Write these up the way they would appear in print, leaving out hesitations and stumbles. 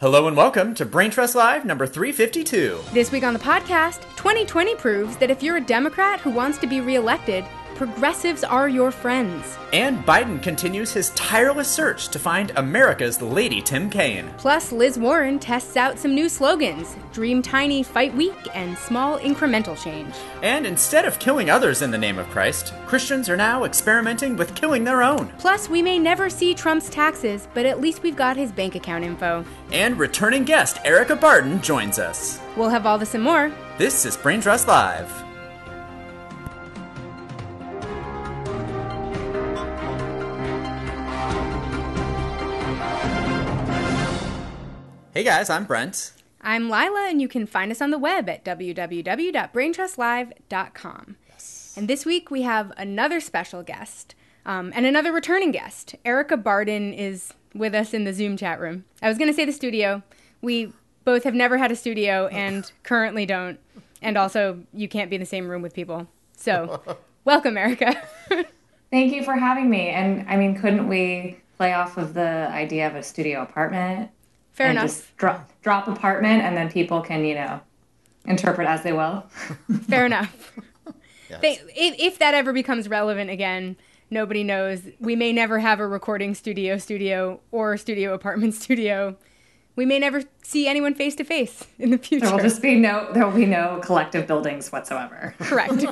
Hello and welcome to Brain Trust Live number 352. This week on the podcast, 2020 proves that if you're a Democrat who wants to be reelected, progressives are your friends. And Biden continues his tireless search to find America's Lady Tim Kaine. Plus, Liz Warren tests out some new slogans: dream tiny, fight weak, and small incremental change. And instead of killing others in the name of Christ, Christians are now experimenting with killing their own. Plus, we may never see Trump's taxes, but at least we've got his bank account info. And returning guest Erica Barton joins us. We'll have all this and more. This is Brain Trust Live. Hey guys, I'm Brent. I'm Lila, and you can find us on the web at www.braintrustlive.com. Yes. And this week we have another special guest, and another returning guest. Erica Barton is with us in the Zoom chat room. I was going to say the studio. We both have never had a studio and currently don't. And also, you can't be in the same room with people. So, welcome, Erica. Thank you for having me. And I mean, couldn't we play off of the idea of a studio apartment? Fair enough. Just drop apartment, and then people can, interpret as they will. Fair enough. Yes. If that ever becomes relevant again, nobody knows. We may never have a recording studio or studio apartment studio. We may never see anyone face to face in the future. There will be no collective buildings whatsoever. Correct.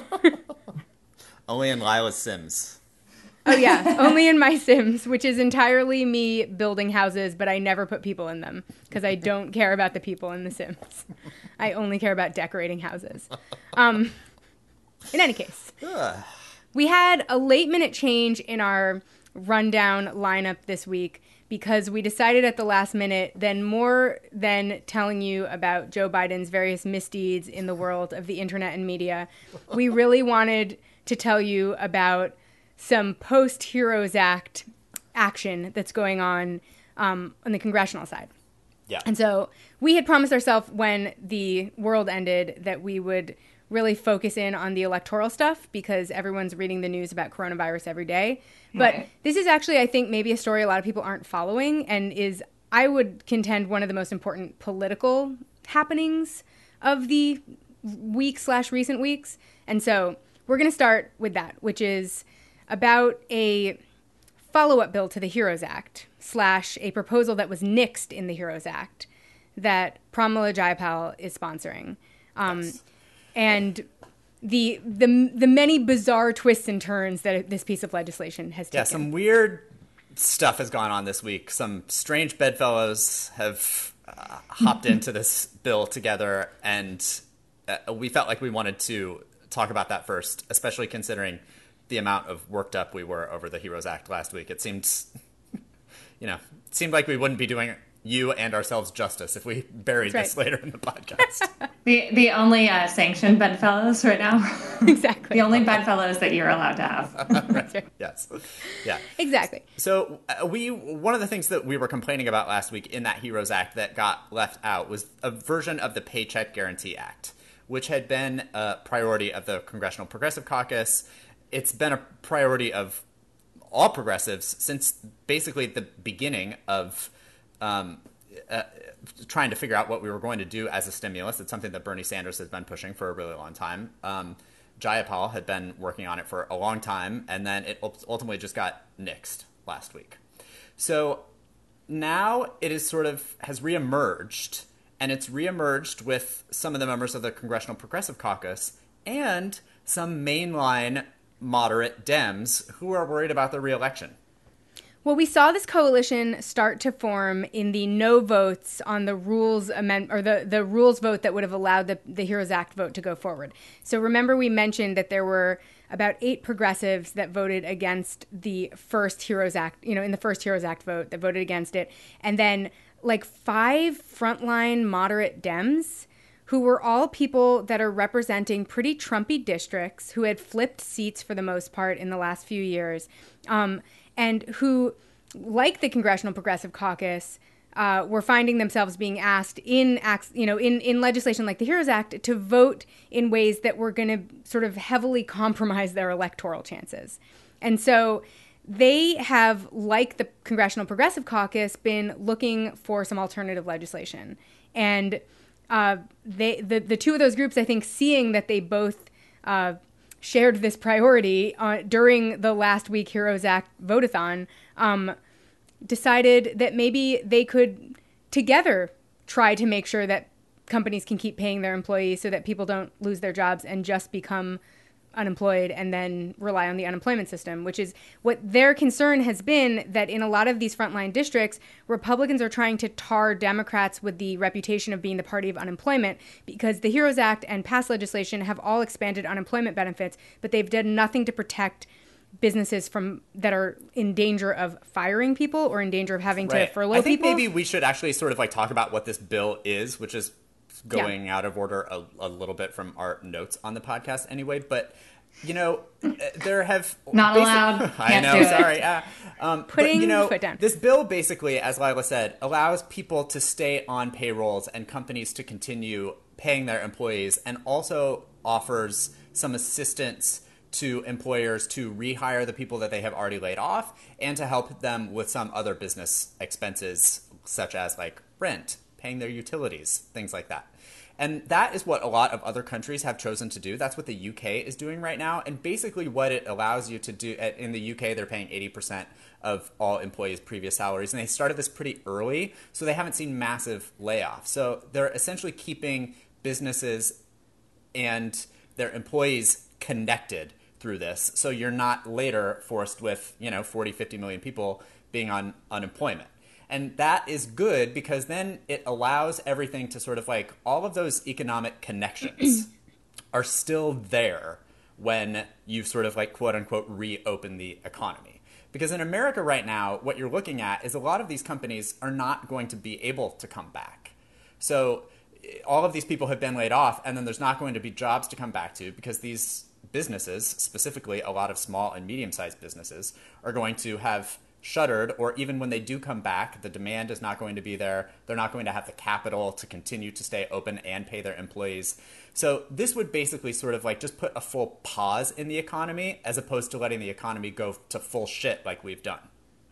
Only in Lila's Sims. Oh, yeah. Only in my Sims, which is entirely me building houses, but I never put people in them because I don't care about the people in the Sims. I only care about decorating houses. In any case, we had a late-minute change in our rundown lineup this week because we decided at the last minute then more than telling you about Joe Biden's various misdeeds in the world of the internet and media, we really wanted to tell you about some post-Heroes Act action that's going on the congressional side. Yeah. And so we had promised ourselves when the world ended that we would really focus in on the electoral stuff because everyone's reading the news about coronavirus every day. But This is actually, I think, maybe a story a lot of people aren't following and is, I would contend, one of the most important political happenings of the week/recent weeks. And so we're going to start with that, which is about a follow-up bill to the HEROES Act / a proposal that was nixed in the HEROES Act that Pramila Jayapal is sponsoring. Yes. And the many bizarre twists and turns that this piece of legislation has taken. Yeah, some weird stuff has gone on this week. Some strange bedfellows have hopped into this bill together, and we felt like we wanted to talk about that first, especially considering the amount of worked up we were over the HEROES Act last week. It seemed, it seemed like we wouldn't be doing you and ourselves justice if we buried this later in the podcast. The only sanctioned bedfellows right now. Exactly. The only bedfellows that you're allowed to have. That's right. Yes. Yeah. Exactly. So one of the things that we were complaining about last week in that HEROES Act that got left out was a version of the Paycheck Guarantee Act, which had been a priority of the Congressional Progressive Caucus. It's been a priority of all progressives since basically the beginning of trying to figure out what we were going to do as a stimulus. It's something that Bernie Sanders has been pushing for a really long time. Jayapal had been working on it for a long time, and then it ultimately just got nixed last week. So now it is has reemerged, and it's reemerged with some of the members of the Congressional Progressive Caucus and some mainline moderate Dems who are worried about their reelection. Well, we saw this coalition start to form in the no votes on the rules the rules vote that would have allowed the HEROES Act vote to go forward. So remember we mentioned that there were about 8 progressives that voted against the first HEROES Act, in the first HEROES Act vote that voted against it. And then 5 frontline moderate Dems who were all people that are representing pretty Trumpy districts who had flipped seats for the most part in the last few years, and who, like the Congressional Progressive Caucus, were finding themselves being asked in legislation like the HEROES Act to vote in ways that were going to sort of heavily compromise their electoral chances. And so they have, like the Congressional Progressive Caucus, been looking for some alternative legislation. And the two of those groups, I think, seeing that they both shared this priority during the last week HEROES Act vote-a-thon, decided that maybe they could together try to make sure that companies can keep paying their employees so that people don't lose their jobs and just become unemployed and then rely on the unemployment system, which is what their concern has been, that in a lot of these frontline districts, Republicans are trying to tar Democrats with the reputation of being the party of unemployment, because the HEROES Act and past legislation have all expanded unemployment benefits, but they've done nothing to protect businesses from that are in danger of firing people or in danger of having to furlough people. I think maybe we should actually sort of like talk about what this bill is, which is going out of order a little bit from our notes on the podcast anyway. But, you know, there have... Not allowed. I know, sorry. Putting the foot down. This bill basically, as Lila said, allows people to stay on payrolls and companies to continue paying their employees, and also offers some assistance to employers to rehire the people that they have already laid off, and to help them with some other business expenses, such as like rent, paying their utilities, things like that. And that is what a lot of other countries have chosen to do. That's what the UK is doing right now. And basically what it allows you to do, in the UK, they're paying 80% of all employees' previous salaries. And they started this pretty early, so they haven't seen massive layoffs. So they're essentially keeping businesses and their employees connected through this. So you're not later forced with, 40, 50 million people being on unemployment. And that is good, because then it allows everything to sort of like, all of those economic connections are still there when you sort of like, quote unquote, reopen the economy. Because in America right now, what you're looking at is a lot of these companies are not going to be able to come back. So all of these people have been laid off, and then there's not going to be jobs to come back to, because these businesses, specifically a lot of small and medium-sized businesses, are going to have shuttered, or even when they do come back, the demand is not going to be there. They're not going to have the capital to continue to stay open and pay their employees. So this would basically sort of like just put a full pause in the economy, as opposed to letting the economy go to full shit like we've done.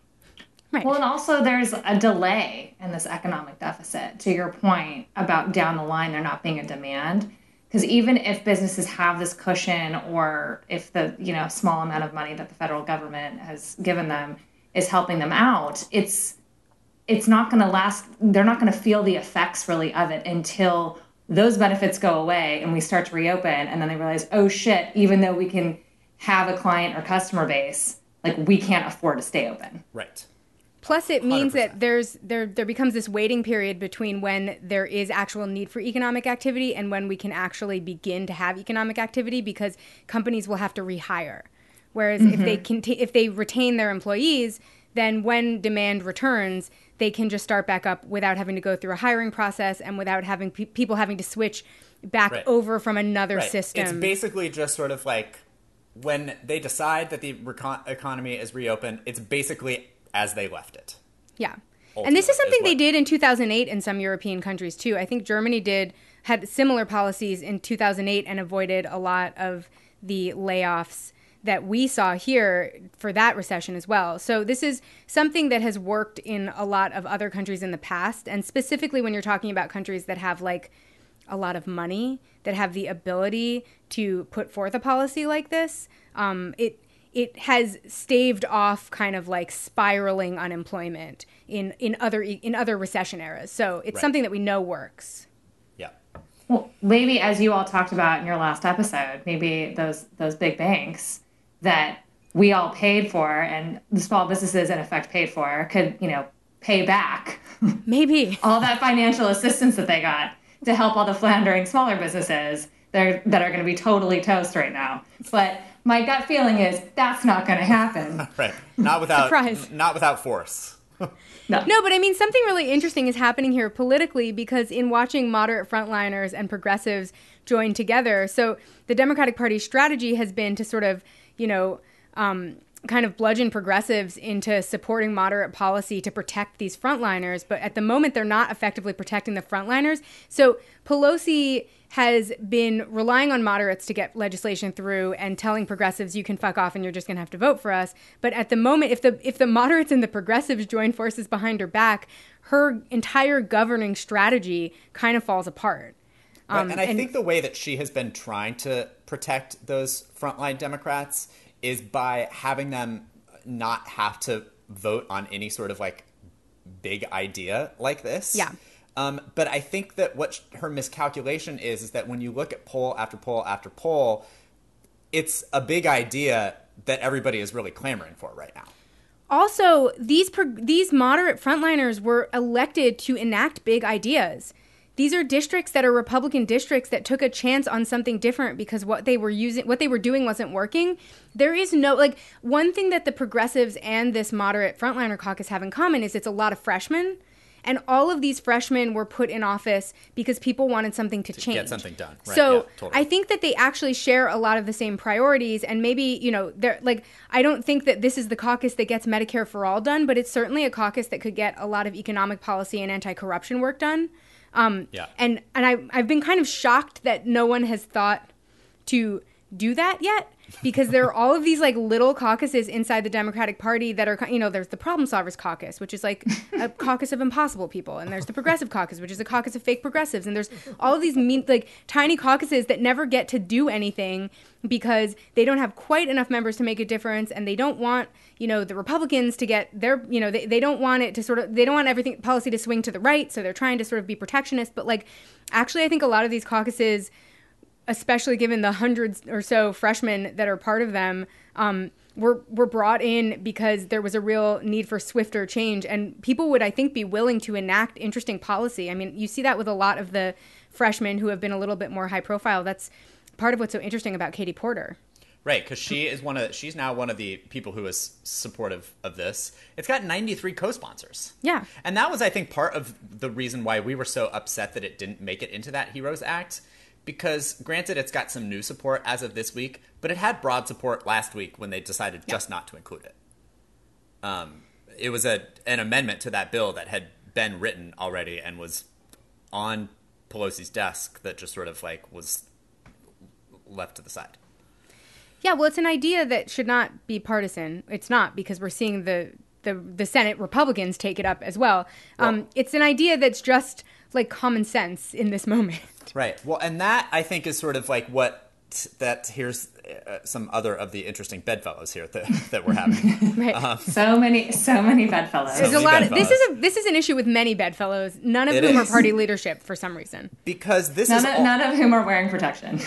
Right. Well, and also there's a delay in this economic deficit, to your point about down the line there not being a demand. Because even if businesses have this cushion, or if the small amount of money that the federal government has given them is helping them out, it's not going to last. They're not going to feel the effects really of it until those benefits go away and we start to reopen, and then they realize, oh shit, even though we can have a client or customer base, like we can't afford to stay open. Right. Plus, it means 100%. that there becomes this waiting period between when there is actual need for economic activity and when we can actually begin to have economic activity, because companies will have to rehire. Whereas if they retain their employees, then when demand returns, they can just start back up without having to go through a hiring process and without having people having to switch back over from another system. It's basically just sort of like when they decide that the economy is reopened, it's basically as they left it. Yeah. And this is something they did in 2008 in some European countries too. I think Germany had similar policies in 2008 and avoided a lot of the layoffs that we saw here for that recession as well. So this is something that has worked in a lot of other countries in the past. And specifically when you're talking about countries that have like a lot of money, that have the ability to put forth a policy like this, it has staved off kind of like spiraling unemployment in other recession eras. So it's something that we know works. Yeah. Well, maybe as you all talked about in your last episode, maybe those big banks that we all paid for and the small businesses in effect paid for could, pay back maybe all that financial assistance that they got to help all the floundering smaller businesses that are going to be totally toast right now. But my gut feeling is that's not going to happen. Right. Not without Surprise. Not without force. No, but I mean, something really interesting is happening here politically, because in watching moderate frontliners and progressives join together, so the Democratic Party's strategy has been to sort of, kind of bludgeon progressives into supporting moderate policy to protect these frontliners. But at the moment, they're not effectively protecting the frontliners. So Pelosi has been relying on moderates to get legislation through and telling progressives you can fuck off and you're just going to have to vote for us. But at the moment, if the moderates and the progressives join forces behind her back, her entire governing strategy kind of falls apart. Right. And I think the way that she has been trying to protect those frontline Democrats is by having them not have to vote on any sort of like big idea like this. Yeah. But I think that what her miscalculation is that when you look at poll after poll after poll, it's a big idea that everybody is really clamoring for right now. Also, these moderate frontliners were elected to enact big ideas. These are districts that are Republican districts that took a chance on something different because what they were doing wasn't working. There is no, like, one thing that the progressives and this moderate frontliner caucus have in common is it's a lot of freshmen. And all of these freshmen were put in office because people wanted something to change. Get something done. Right. So yeah, totally. I think that they actually share a lot of the same priorities. And maybe, they're like, I don't think that this is the caucus that gets Medicare for all done, but it's certainly a caucus that could get a lot of economic policy and anti-corruption work done. And I've been kind of shocked that no one has thought to do that yet, because there are all of these like little caucuses inside the Democratic Party that are, there's the Problem Solvers Caucus, which is like a caucus of impossible people. And there's the Progressive Caucus, which is a caucus of fake progressives. And there's all of these tiny caucuses that never get to do anything because they don't have quite enough members to make a difference. And they don't want, the Republicans to get their, they don't want it to they don't want everything policy to swing to the right. So they're trying to sort of be protectionist. But like, actually, I think a lot of these caucuses, especially given the hundreds or so freshmen that are part of them, were brought in because there was a real need for swifter change. And people would, I think, be willing to enact interesting policy. I mean, you see that with a lot of the freshmen who have been a little bit more high profile. That's part of what's so interesting about Katie Porter. Right, because she's now one of the people who is supportive of this. It's got 93 co-sponsors. Yeah. And that was, I think, part of the reason why we were so upset that it didn't make it into that HEROES Act. Because, granted, it's got some new support as of this week, but it had broad support last week when they decided just not to include it. It was an amendment to that bill that had been written already and was on Pelosi's desk that just sort of like was left to the side. Yeah, well, it's an idea that should not be partisan. It's not, because we're seeing the Senate Republicans take it up as well. It's an idea that's just like common sense in this moment. Right. Well, and that, I think, is sort of like here's some other of the interesting bedfellows here that we're having. Right. So many bedfellows. There's a lot of, this is an issue with many bedfellows, none of whom are party leadership for some reason. Because none of whom are wearing protection.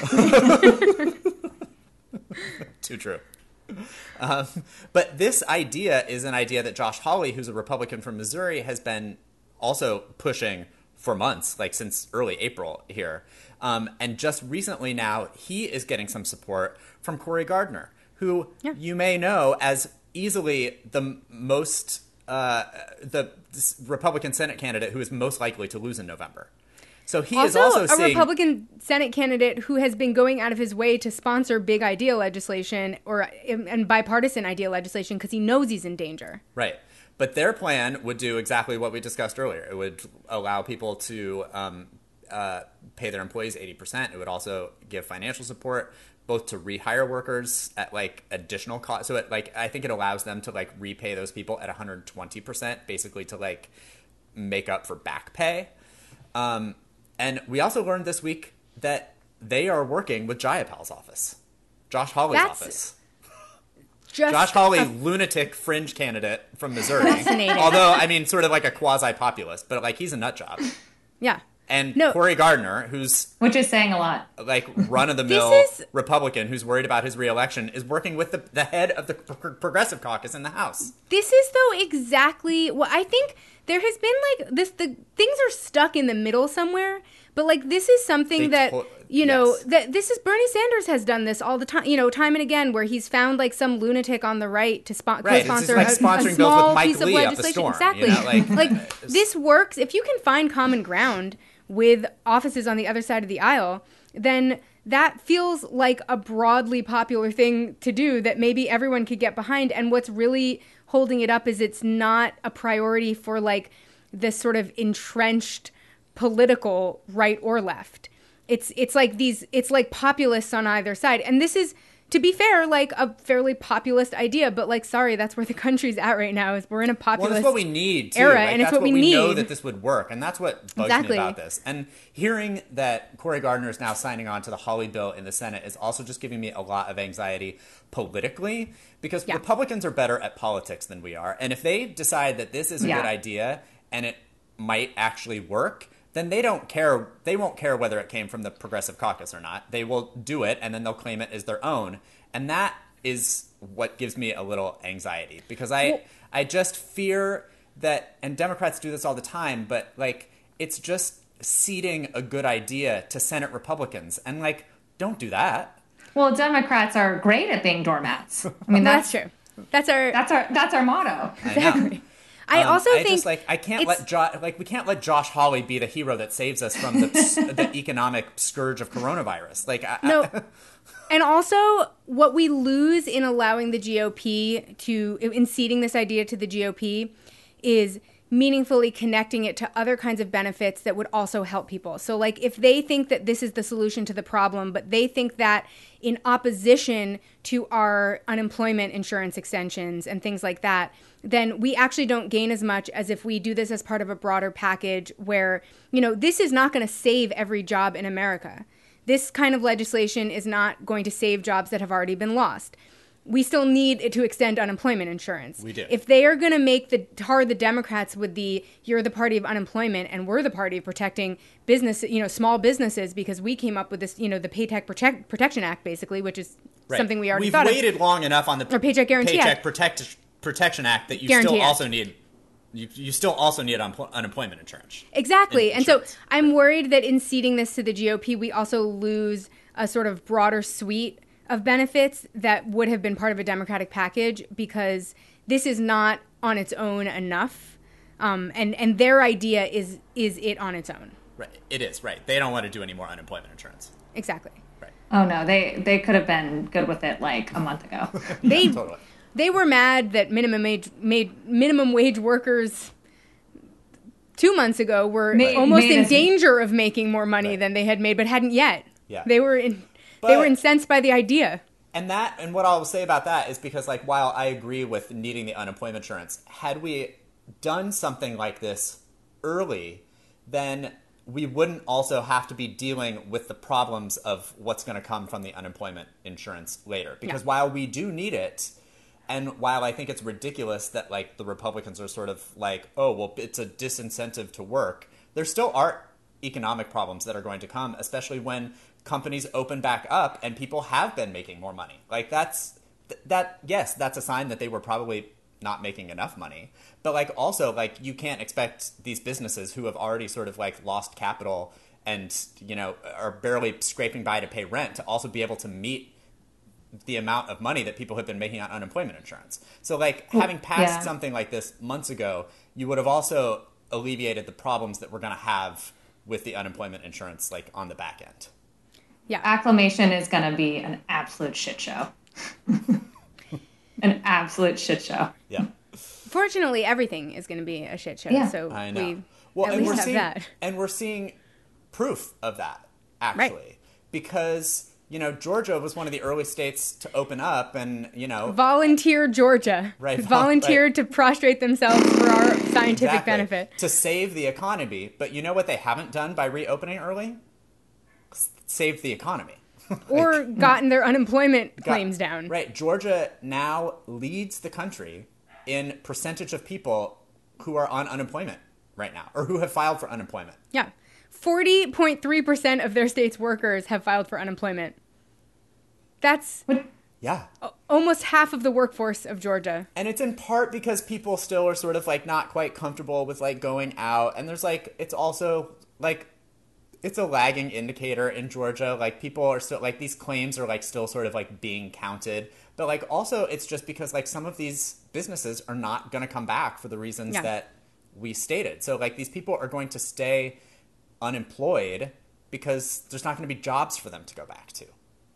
Too true. But this idea is an idea that Josh Hawley, who's a Republican from Missouri, has been also pushing for months, like since early April here. And just recently now, he is getting some support from Cory Gardner, who you may know as easily the most, the Republican Senate candidate who is most likely to lose in November. So he is also a Republican Senate candidate who has been going out of his way to sponsor big idea legislation and bipartisan idea legislation because he knows he's in danger. Right. But their plan would do exactly what we discussed earlier. It would allow people to pay their employees 80%. It would also give financial support both to rehire workers at like additional cost. So I think it allows them to like repay those people at 120%, basically to like make up for back pay. And we also learned this week that they are working with Jayapal's office, Josh Hawley's office. Josh Hawley, lunatic fringe candidate from Missouri. Fascinating. Although, I mean, sort of like a quasi-populist, but like he's a nut job. Yeah. And Cory Gardner, which is saying a lot, like run-of-the-mill Republican who's worried about his reelection, is working with the head of the Progressive Caucus in the House. This is, though, exactly what I think. There has been like this. The things are stuck in the middle somewhere. But like this is something that this is Bernie Sanders has done this all the time. Time and again, where he's found like some lunatic on the right to co-sponsor like a small piece of Lee legislation. Storm, exactly. Like this works if you can find common ground with offices on the other side of the aisle. Then that feels like a broadly popular thing to do that maybe everyone could get behind. And what's really holding it up is it's not a priority for like this sort of entrenched political right or left. It's like populists on either side. And this is, to be fair, like a fairly populist idea, but like, sorry, that's where the country's at right now. Is we're in a populist that's what we need too. era, like, and it's that's what we need. know that this would work, and that's what bugs Exactly. me about this. And hearing that Cory Gardner is now signing on to the Hawley bill in the Senate is also just giving me a lot of anxiety politically, because Republicans are better at politics than we are, and if they decide that this is a good idea and it might actually work, then they don't care. They won't care whether it came from the Progressive Caucus or not. They will do it, and then they'll claim it as their own. And that is what gives me a little anxiety, because I just fear that, and Democrats do this all the time, but like, it's just ceding a good idea to Senate Republicans, and like, don't do that. Well, Democrats are great at being doormats. I mean, that's true. That's our motto. Exactly. I also think just, like, I can't we can't let Josh Hawley be the hero that saves us from the economic scourge of coronavirus. Like, no. And also, what we lose in allowing the GOP in ceding this idea to the GOP is meaningfully connecting it to other kinds of benefits that would also help people. So like, if they think that this is the solution to the problem, but they think that in opposition to our unemployment insurance extensions and things like that, then we actually don't gain as much as if we do this as part of a broader package where, you know, this is not going to save every job in America. This kind of legislation is not going to save jobs that have already been lost. We still need to extend unemployment insurance. We do. If they are going to make the Democrats with you're the party of unemployment and we're the party of protecting business, you know, small businesses, because we came up with this, you know, the Paycheck Protection Act, basically, which is something we already thought of. We've waited long enough on the Paycheck Guarantee Act. Protection Act that you Guarantee still Act. also need. You still also need unemployment insurance. Exactly. And so I'm worried that in ceding this to the GOP, we also lose a sort of broader suite of benefits that would have been part of a Democratic package, because this is not on its own enough. And their idea is it on its own. Right. It is, right. They don't want to do any more unemployment insurance. Exactly. Right. Oh, no, they could have been good with it like a month ago. Totally. They were mad that minimum wage workers 2 months ago were almost in danger of making more money than they had made, but hadn't yet. Yeah. They were incensed by the idea. And what I'll say about that is because, like, while I agree with needing the unemployment insurance, had we done something like this early, then we wouldn't also have to be dealing with the problems of what's going to come from the unemployment insurance later. Because while we do need it, and while I think it's ridiculous that, like, the Republicans are sort of like, oh, well, it's a disincentive to work, there still are economic problems that are going to come, especially when companies open back up and people have been making more money. Like, that's a sign that they were probably not making enough money. But, like, also, like, you can't expect these businesses who have already sort of, like, lost capital and, you know, are barely scraping by to pay rent to also be able to meet the amount of money that people have been making on unemployment insurance. So, like, having passed something like this months ago, you would have also alleviated the problems that we're going to have with the unemployment insurance, like, on the back end. Yeah, acclimation is going to be an absolute shit show. An absolute shit show. Yeah. Fortunately, everything is going to be a shit show. Yeah. So I know. we at least have that. And we're seeing proof of that, actually. Right. Because, you know, Georgia was one of the early states to open up and, you know... Volunteer Georgia. Right. Volunteered to prostrate themselves for our scientific benefit. To save the economy. But you know what they haven't done by reopening early? Saved the economy. Or gotten their unemployment claims down. Right. Georgia now leads the country in percentage of people who are on unemployment right now, or who have filed for unemployment. Yeah. 40.3% of their state's workers have filed for unemployment. That's almost half of the workforce of Georgia. And it's in part because people still are sort of, like, not quite comfortable with, like, going out. And there's, like, it's also, like, it's a lagging indicator in Georgia. Like, people are still, like, these claims are, like, still sort of, like, being counted. But, like, also it's just because, like, some of these businesses are not going to come back for the reasons that we stated. So, like, these people are going to stay unemployed because there's not going to be jobs for them to go back to.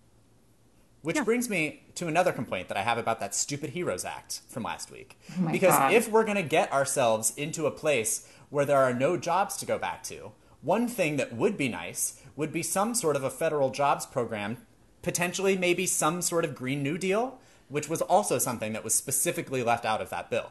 Which Yeah. brings me to another complaint that I have about that stupid HEROES Act from last week. Oh my Because God. if we're going to get ourselves into a place where there are no jobs to go back to, one thing that would be nice would be some sort of a federal jobs program, potentially maybe some sort of Green New Deal, which was also something that was specifically left out of that bill.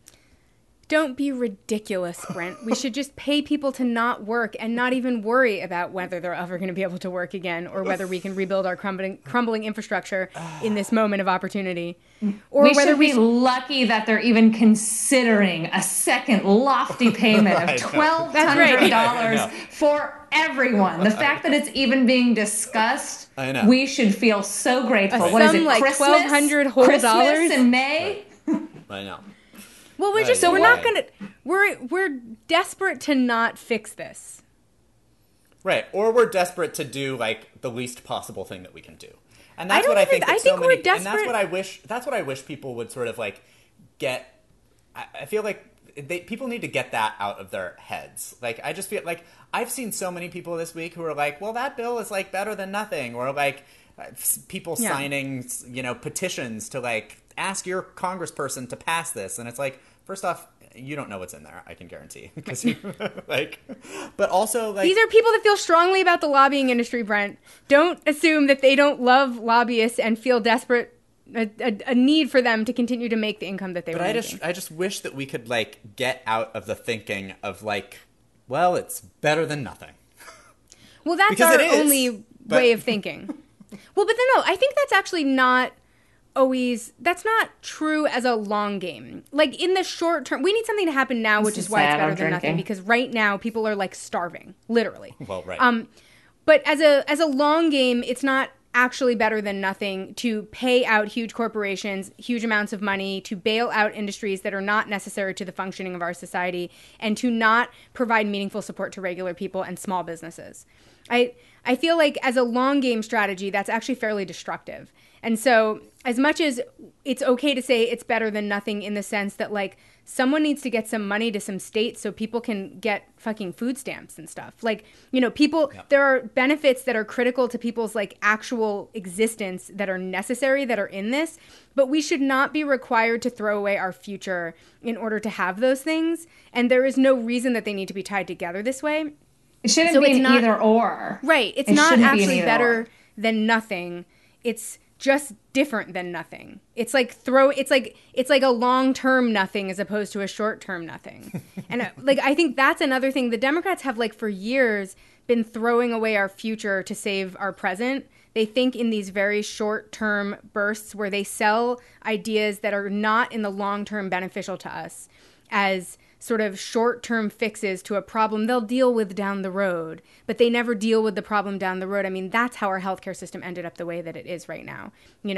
Don't be ridiculous, Brent. We should just pay people to not work and not even worry about whether they're ever going to be able to work again or whether we can rebuild our crumbling infrastructure in this moment of opportunity. Or We whether should be lucky that they're even considering a second lofty payment I know. of $1,200 I know. for everyone. The fact that it's even being discussed, I know. we should feel so grateful. A What is sum it, like Christmas? $1,200 whole Christmas dollars? in May? I know. Well, we're just Right, we're why? not gonna we're desperate to not fix this. Right, or we're desperate to do like the least possible thing that we can do, and I that's don't what I even- think. That I so think we're many, and desperate- that's what I wish. That's what I wish people would sort of like get. I feel like people need to get that out of their heads. Like I just feel like I've seen so many people this week who are like, "Well, that bill is like better than nothing," or like people Yeah. signing, petitions to like ask your congressperson to pass this, and it's like, first off, you don't know what's in there, I can guarantee. Because like, but also like These are people that feel strongly about the lobbying industry, Brent. Don't assume that they don't love lobbyists and feel desperate a need for them to continue to make the income that they But were I making. just wish that we could like get out of the thinking of like, well, it's better than nothing. Well, that's Because our it is, only but- way of thinking. Well, but then no, I think that's actually not always, that's not true as a long game. Like in the short term, we need something to happen now, which This is is why it's sad, better I'm than nothing, drinking. because right now people are like starving, literally. Well, right. But as a long game, it's not actually better than nothing to pay out huge corporations huge amounts of money to bail out industries that are not necessary to the functioning of our society and to not provide meaningful support to regular people and small businesses. I feel like as a long game strategy, that's actually fairly destructive. And so as much as it's okay to say it's better than nothing in the sense that like someone needs to get some money to some states so people can get fucking food stamps and stuff. Like, people, there are benefits that are critical to people's like actual existence that are necessary that are in this, but we should not be required to throw away our future in order to have those things. And there is no reason that they need to be tied together this way. It shouldn't So be it's an not- either or. Right. It's It not shouldn't be an actually either better or. than nothing. It's just different than nothing. It's like it's like a long-term nothing as opposed to a short-term nothing. And I think that's another thing. The Democrats have like for years been throwing away our future to save our present. They think in these very short-term bursts where they sell ideas that are not in the long term beneficial to us as sort of short-term fixes to a problem they'll deal with down the road, but they never deal with the problem down the road. I mean, that's how our healthcare system ended up the way that it is right now.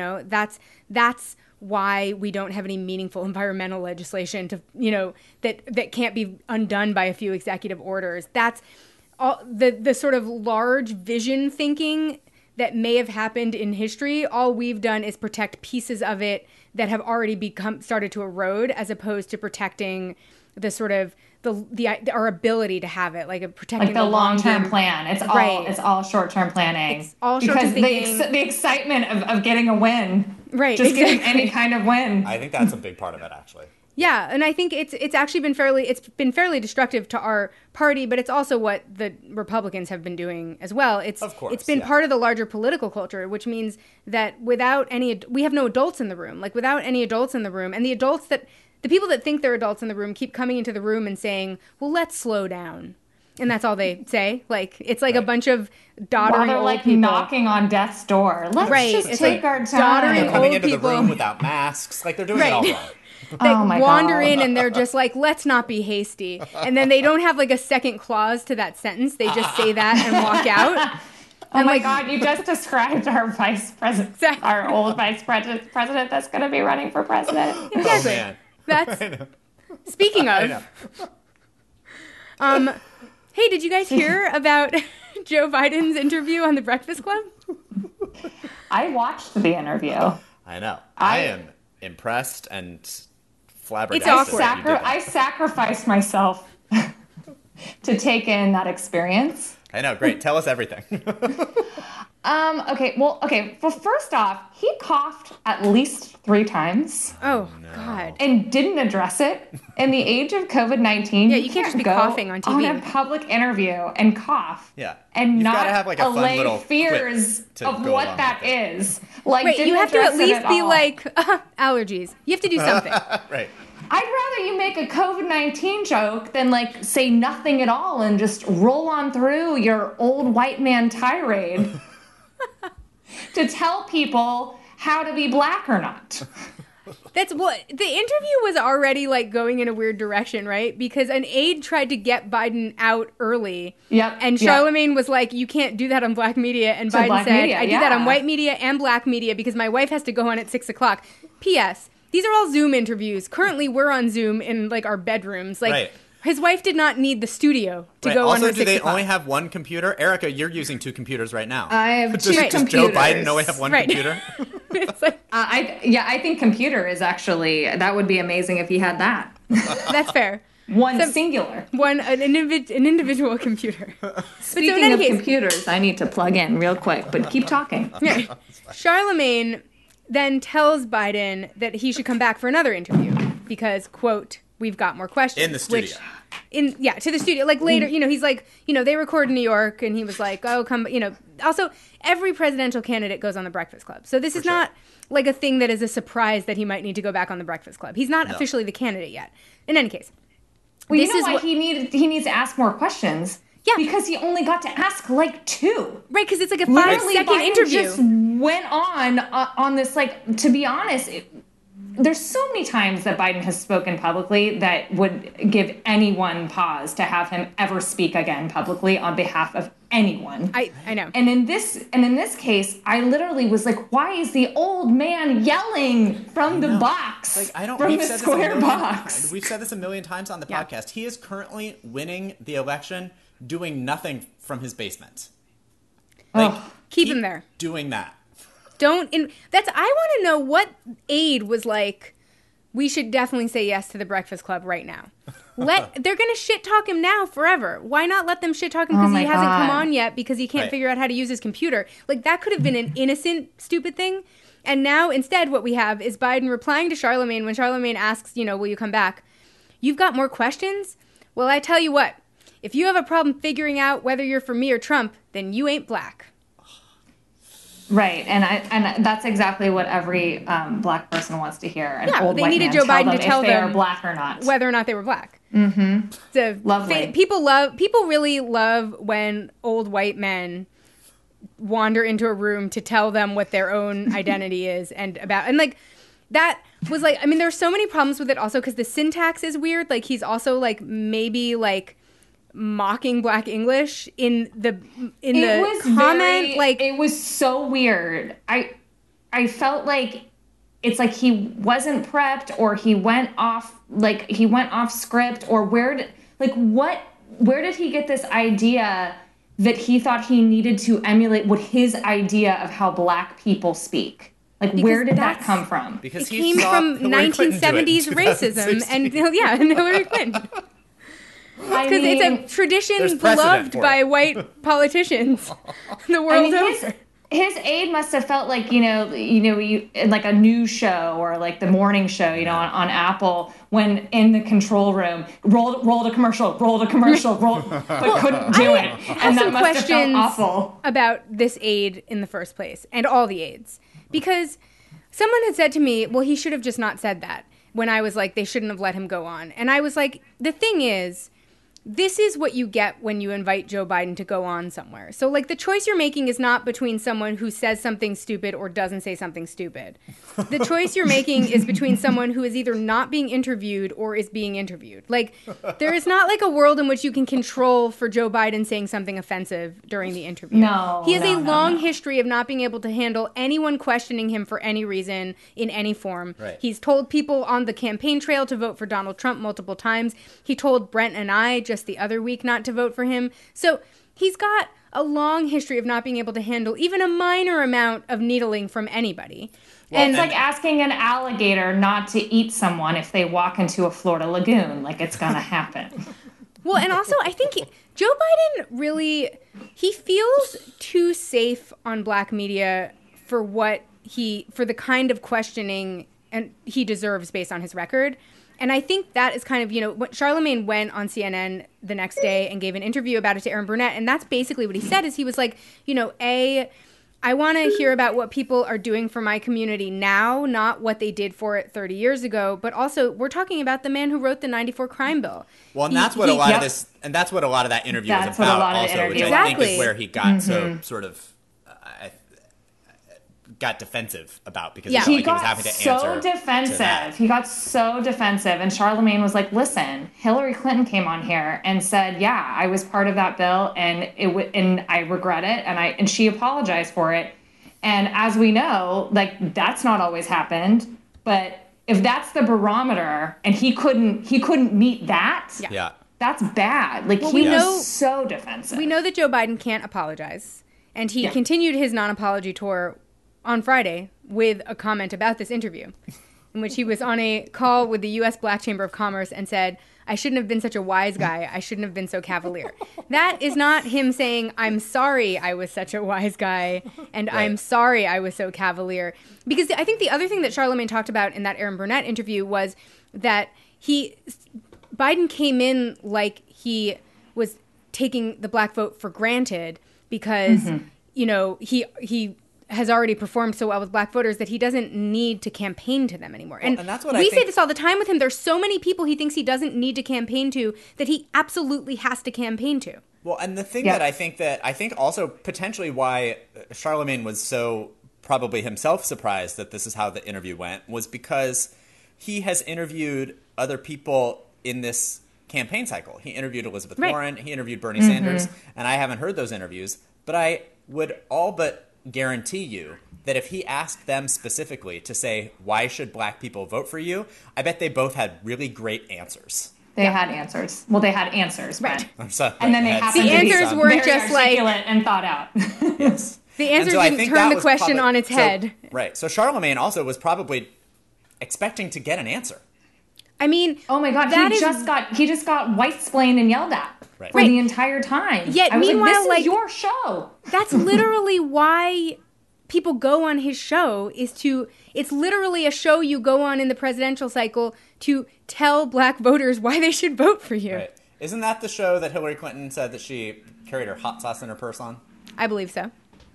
That's why we don't have any meaningful environmental legislation to, that can't be undone by a few executive orders. That's all the sort of large vision thinking that may have happened in history. All we've done is protect pieces of it that have already started to erode, as opposed to protecting the sort of our ability to have it, like protecting Like the long-term game. plan. It's Right. it's all short-term planning. It's all short-term because thinking. the excitement of getting a win. Right, Just getting exactly. any kind of win. I think that's a big part of it, actually. Yeah, and I think it's actually been fairly destructive to our party, but it's also what the Republicans have been doing as well. Of course, it's been yeah. part of the larger political culture, which means that we have no adults in the room. Like without any adults in the room, and the people that think they're adults in the room keep coming into the room and saying, "Well, let's slow down." And that's all they say. Like it's like a Right. bunch of While doddering they're old like people. knocking on death's door. Let's Right, just it's take like our doddering time. They're coming old into the people. room without masks. Like they're doing it all Right. wrong. They Oh my wander God. in and they're just like, let's not be hasty. And then they don't have like a second clause to that sentence. They just say that and walk out. Oh my God, you just described our vice president, Exactly. our old vice president that's going to be running for president. Oh, Exactly. man. That's speaking I of. know. Hey, did you guys hear about Joe Biden's interview on the Breakfast Club? I watched the interview. I know. I am impressed and flabbergasted. It's awkward. that you did that. I sacrificed myself to take in that experience. I know. Great. Tell us everything. Okay. Well, first off, he coughed at least 3 times. Oh, God. And didn't address it. In the age of COVID-19, yeah, you can't just be coughing on TV. On a public interview and cough. Yeah. And You've not gotta have, like, a fun allay little fears quip to of go what along that with it. is. Like, Right, you have to at address it least be all. like, allergies. You have to do something. Right. I'd rather you make a COVID-19 joke than, like, say nothing at all and just roll on through your old white man tirade to tell people how to be black or not. That's what the interview was already like going in a weird direction, right? Because an aide tried to get Biden out early. Yep. And Charlemagne was like, you can't do that on black media. And Biden said, I do that on white media and black media because my wife has to go on at 6 o'clock. P.S. These are all Zoom interviews. Currently, we're on Zoom in like our bedrooms. Like, right. His wife did not need the studio to go also, on her 6 o'clock. Also, do they only have one computer? Erica, you're using 2 computers right now. I have 2 computers. Does Joe Biden only have one computer? It's like, I think computer is actually, that would be amazing if he had that. that's fair. Singular. An individual computer. Speaking of computers, I need to plug in real quick, but keep talking. Yeah. Charlemagne then tells Biden that he should come back for another interview because, quote, we've got more questions. In the studio. To the studio. Like later, he's like, they record in New York and he was like, oh, come, also every presidential candidate goes on the Breakfast Club. So this is not like a thing that is a surprise that he might need to go back on the Breakfast Club. He's not officially the candidate yet. In any case. Well, you know why he needs to ask more questions? Yeah. Because he only got to ask like 2. Right, because it's like a 5-second interview. Just went on this, like, to be honest, there's so many times that Biden has spoken publicly that would give anyone pause to have him ever speak again publicly on behalf of anyone. I know. And in this case, I literally was like, why is the old man yelling from the box? Like, from the square box. We've said this a million times on the podcast. He is currently winning the election doing nothing from his basement. Like, keep him there. Doing that. I want to know what aide was like, we should definitely say yes to the Breakfast Club right now. They're going to shit talk him now forever. Why not let them shit talk him because he hasn't come on yet because he can't figure out how to use his computer? Like, that could have been an innocent, stupid thing. And now instead what we have is Biden replying to Charlemagne when Charlemagne asks, will you come back? You've got more questions? Well, I tell you what, if you have a problem figuring out whether you're for me or Trump, then you ain't black. Right, and that's exactly what every black person wants to hear. They needed Joe Biden to tell them if they are black or not, whether or not they were black. Mm-hmm. So lovely. People really love when old white men wander into a room to tell them what their own identity is and like that was like. I mean, there's so many problems with it also because the syntax is weird. Like he's also like maybe like mocking black English in the comment. Like it was so weird. I felt like it's like he wasn't prepped or he went off script or where did he get this idea that he thought he needed to emulate what his idea of how black people speak? Like, because where did that come from? Because it came from 1970s racism and Hillary Clinton. Because it's a tradition beloved by white politicians the world over. His aide must have felt like, you like a news show or like the morning show, on Apple when in the control roll to commercial, but couldn't do it. And that must have felt awful. About this aide in the first place and all the aides. Because someone had said to me, well, he should have just not said that when I was like, they shouldn't have let him go on. And I was like, the thing is, this is what you get when you invite Joe Biden to go on somewhere. So, like, the choice you're making is not between someone who says something stupid or doesn't say something stupid. The choice you're making is between someone who is either not being interviewed or is being interviewed. Like, there is not, like, a world in which you can control for Joe Biden saying something offensive during the interview. No. He has a long history of not being able to handle anyone questioning him for any reason in any form. Right. He's told people on the campaign trail to vote for Donald Trump multiple times. He told Brent and I just the other week not to vote for him. So he's got a long history of not being able to handle even a minor amount of needling from anybody. Well, it's like asking an alligator not to eat someone if they walk into a Florida lagoon. Like, it's going to happen. Well, and also I think Joe Biden really he feels too safe on Black media for for the kind of questioning and he deserves based on his record. And I think that is kind of, what Charlemagne went on CNN the next day and gave an interview about it to Aaron Burnett. And that's basically what he said is he was like, I want to hear about what people are doing for my community now, not what they did for it 30 years ago. But also, we're talking about the man who wrote the 94 crime bill. Well, and that's what a lot of this, and that's what a lot of that interview was about also, which I think is where he got so sort of got defensive about because he was having to answer defensive. He got so defensive, and Charlemagne was like, "Listen, Hillary Clinton came on here and said, yeah, I was part of that bill, and and I regret it, and she apologized for it. And as we know, like that's not always happened, but if that's the barometer, and he couldn't meet that, that's bad. Like he was so defensive. We know that Joe Biden can't apologize, and he continued his non-apology tour on Friday with a comment about this interview in which he was on a call with the U.S. Black Chamber of Commerce and said, I shouldn't have been such a wise guy. I shouldn't have been so cavalier. That is not him saying, I'm sorry I was such a wise guy and I'm sorry I was so cavalier. Because I think the other thing that Charlemagne talked about in that Aaron Burnett interview was that Biden came in like he was taking the black vote for granted because, he has already performed so well with black voters that he doesn't need to campaign to them anymore. And that's what we say this all the time with him. There's so many people he thinks he doesn't need to campaign to that he absolutely has to campaign to. Well, and the thing that I think also potentially why Charlemagne was so probably himself surprised that this is how the interview went was because he has interviewed other people in this campaign cycle. He interviewed Elizabeth Warren, he interviewed Bernie Sanders, and I haven't heard those interviews, but I would all but guarantee you that if he asked them specifically to say, why should black people vote for you, I bet they both had really great answers. They had answers. Well, they had answers, right? And then they happened the answers weren't just like and thought out. Yes. The answers didn't turn the question on its head. Right. So Charlemagne also was probably expecting to get an answer. I mean, oh my God, he just got white-splained and yelled at for the entire time. Yet, meanwhile, this is your show. That's literally why people go on his show it's literally a show you go on in the presidential cycle to tell black voters why they should vote for you. Right. Isn't that the show that Hillary Clinton said that she carried her hot sauce in her purse on? I believe so.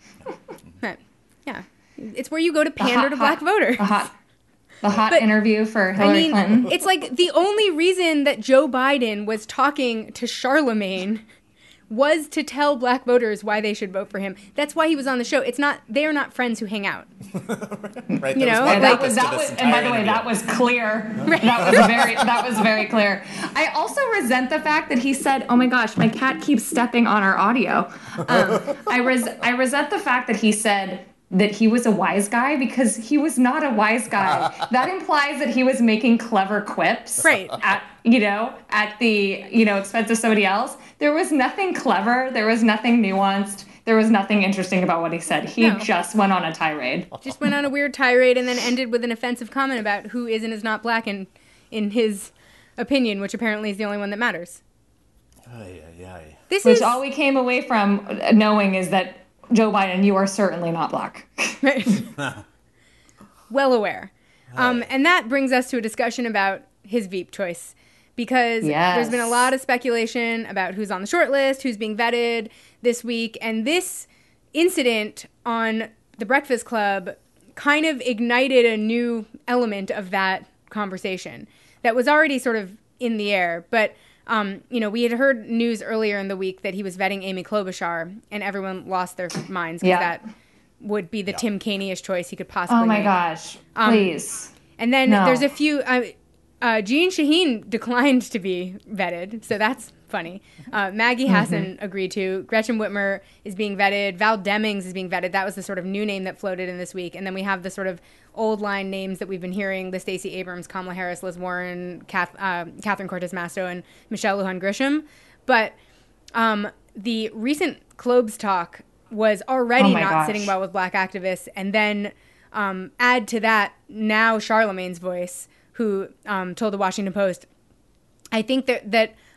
Yeah. It's where you go to pander to black voters. The hot interview for Hillary Clinton. It's like the only reason that Joe Biden was talking to Charlemagne was to tell black voters why they should vote for him. That's why he was on the show. They are not friends who hang out. Right. That was and by the way, that was clear. Right. That was very clear. I also resent the fact that he said, "Oh my gosh, my cat keeps stepping on our audio." I resent the fact that he said that he was a wise guy because he was not a wise guy. That implies that he was making clever quips at the expense of somebody else. There was nothing clever. There was nothing nuanced. There was nothing interesting about what he said. He just went on a tirade. Just went on a weird tirade and then ended with an offensive comment about who is and is not black in his opinion, which apparently is the only one that matters. Which all we came away from knowing is that Joe Biden, you are certainly not black. Well aware. And that brings us to a discussion about his Veep choice. Because there's been a lot of speculation about who's on the short list, who's being vetted this week. And this incident on The Breakfast Club kind of ignited a new element of that conversation that was already sort of in the air. But we had heard news earlier in the week that he was vetting Amy Klobuchar, and everyone lost their minds because that would be the Tim Kaine-ish choice he could possibly make. Oh my gosh, please. And then there's a few, Jeanne Shaheen declined to be vetted, so that's funny. Maggie Hassan agreed to. Gretchen Whitmer is being vetted. Val Demings is being vetted. That was the sort of new name that floated in this week. And then we have the sort of old line names that we've been hearing, the Stacey Abrams, Kamala Harris, Liz Warren, Catherine Cortez Masto, and Michelle Lujan Grisham. But the recent Klobes talk was already sitting well with black activists. And then add to that now Charlemagne's voice, who told the Washington Post, I think that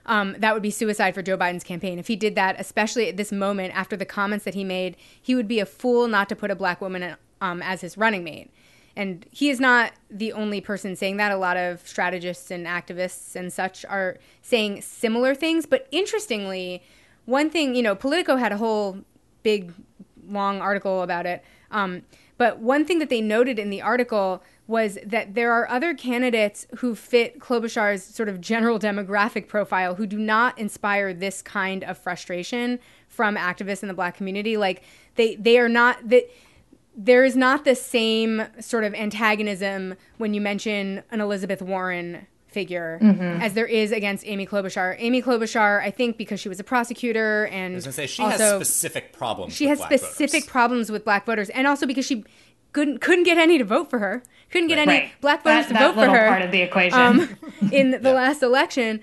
that would be suicide for Joe Biden's campaign. If he did that, especially at this moment after the comments that he made, he would be a fool not to put a black woman as his running mate. And he is not the only person saying that. A lot of strategists and activists and such are saying similar things. But interestingly, one thing, Politico had a whole big, long article about it. But one thing that they noted in the article was that there are other candidates who fit Klobuchar's sort of general demographic profile who do not inspire this kind of frustration from activists in the black community. Like they are not that. There is not the same sort of antagonism when you mention an Elizabeth Warren figure as there is against Amy Klobuchar. Amy Klobuchar, I think because she was a prosecutor and I was going to say, she has specific problems She has specific problems with black voters. And also because she couldn't get any to vote for her. Couldn't get any black voters to vote for her. That part of the equation. In the last election.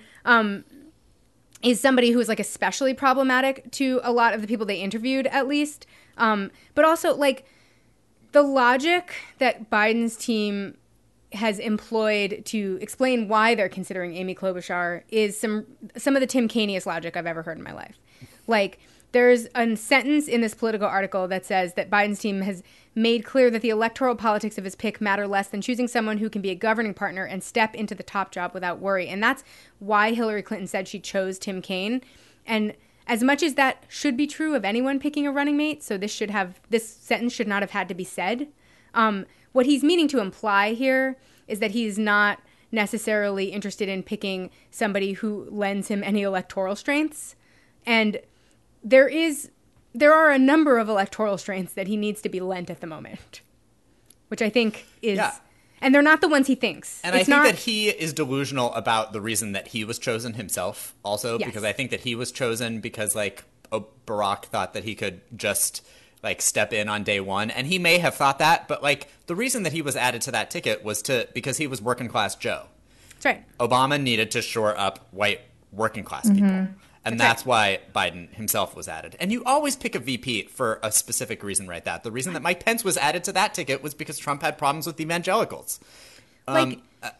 Is somebody who is like especially problematic to a lot of the people they interviewed, at least. But also like the logic that Biden's team has employed to explain why they're considering Amy Klobuchar is some of the Tim Kaine-iest logic I've ever heard in my life. Like, there's a sentence in this Politico article that says that Biden's team has made clear that the electoral politics of his pick matter less than choosing someone who can be a governing partner and step into the top job without worry. And that's why Hillary Clinton said she chose Tim Kaine. And as much as that should be true of anyone picking a running mate, so this sentence should not have had to be said. What he's meaning to imply here is that he's not necessarily interested in picking somebody who lends him any electoral strengths. And there are a number of electoral strengths that he needs to be lent at the moment, which I think is... Yeah. And they're not the ones he thinks. And I think that he is delusional about the reason that he was chosen himself also, because I think that he was chosen because, like, Barack thought that he could just, like, step in on day one. And he may have thought that, but, like, the reason that he was added to that ticket was because he was working class Joe. That's right. Obama needed to shore up white working class people. And that's why Biden himself was added. And you always pick a VP for a specific reason, right? The reason that Mike Pence was added to that ticket was because Trump had problems with evangelicals. How running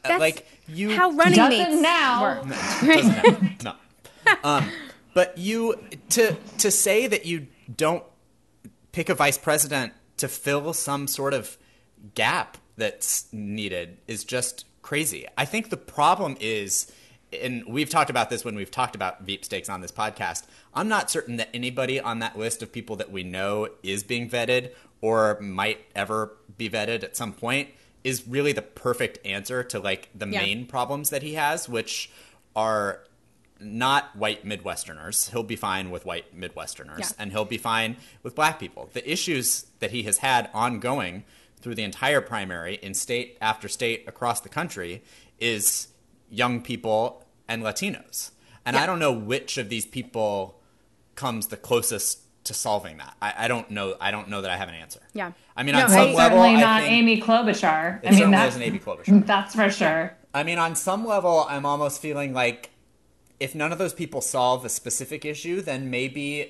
mates now. Work. No. But to say that you don't pick a vice president to fill some sort of gap that's needed is just crazy. I think the problem is... And we've talked about this when we've talked about Veep stakes on this podcast. I'm not certain that anybody on that list of people that we know is being vetted or might ever be vetted at some point is really the perfect answer to like the main problems that he has, which are not white Midwesterners. He'll be fine with white Midwesterners and he'll be fine with black people. The issues that he has had ongoing through the entire primary in state after state across the country is young people and Latinos. And I don't know which of these people comes the closest to solving that. I don't know. I don't know that I have an answer. Yeah. I mean, on some level, certainly not Amy Klobuchar. It certainly isn't Amy Klobuchar. That's for sure. I mean, on some level, I'm almost feeling like if none of those people solve a specific issue, then maybe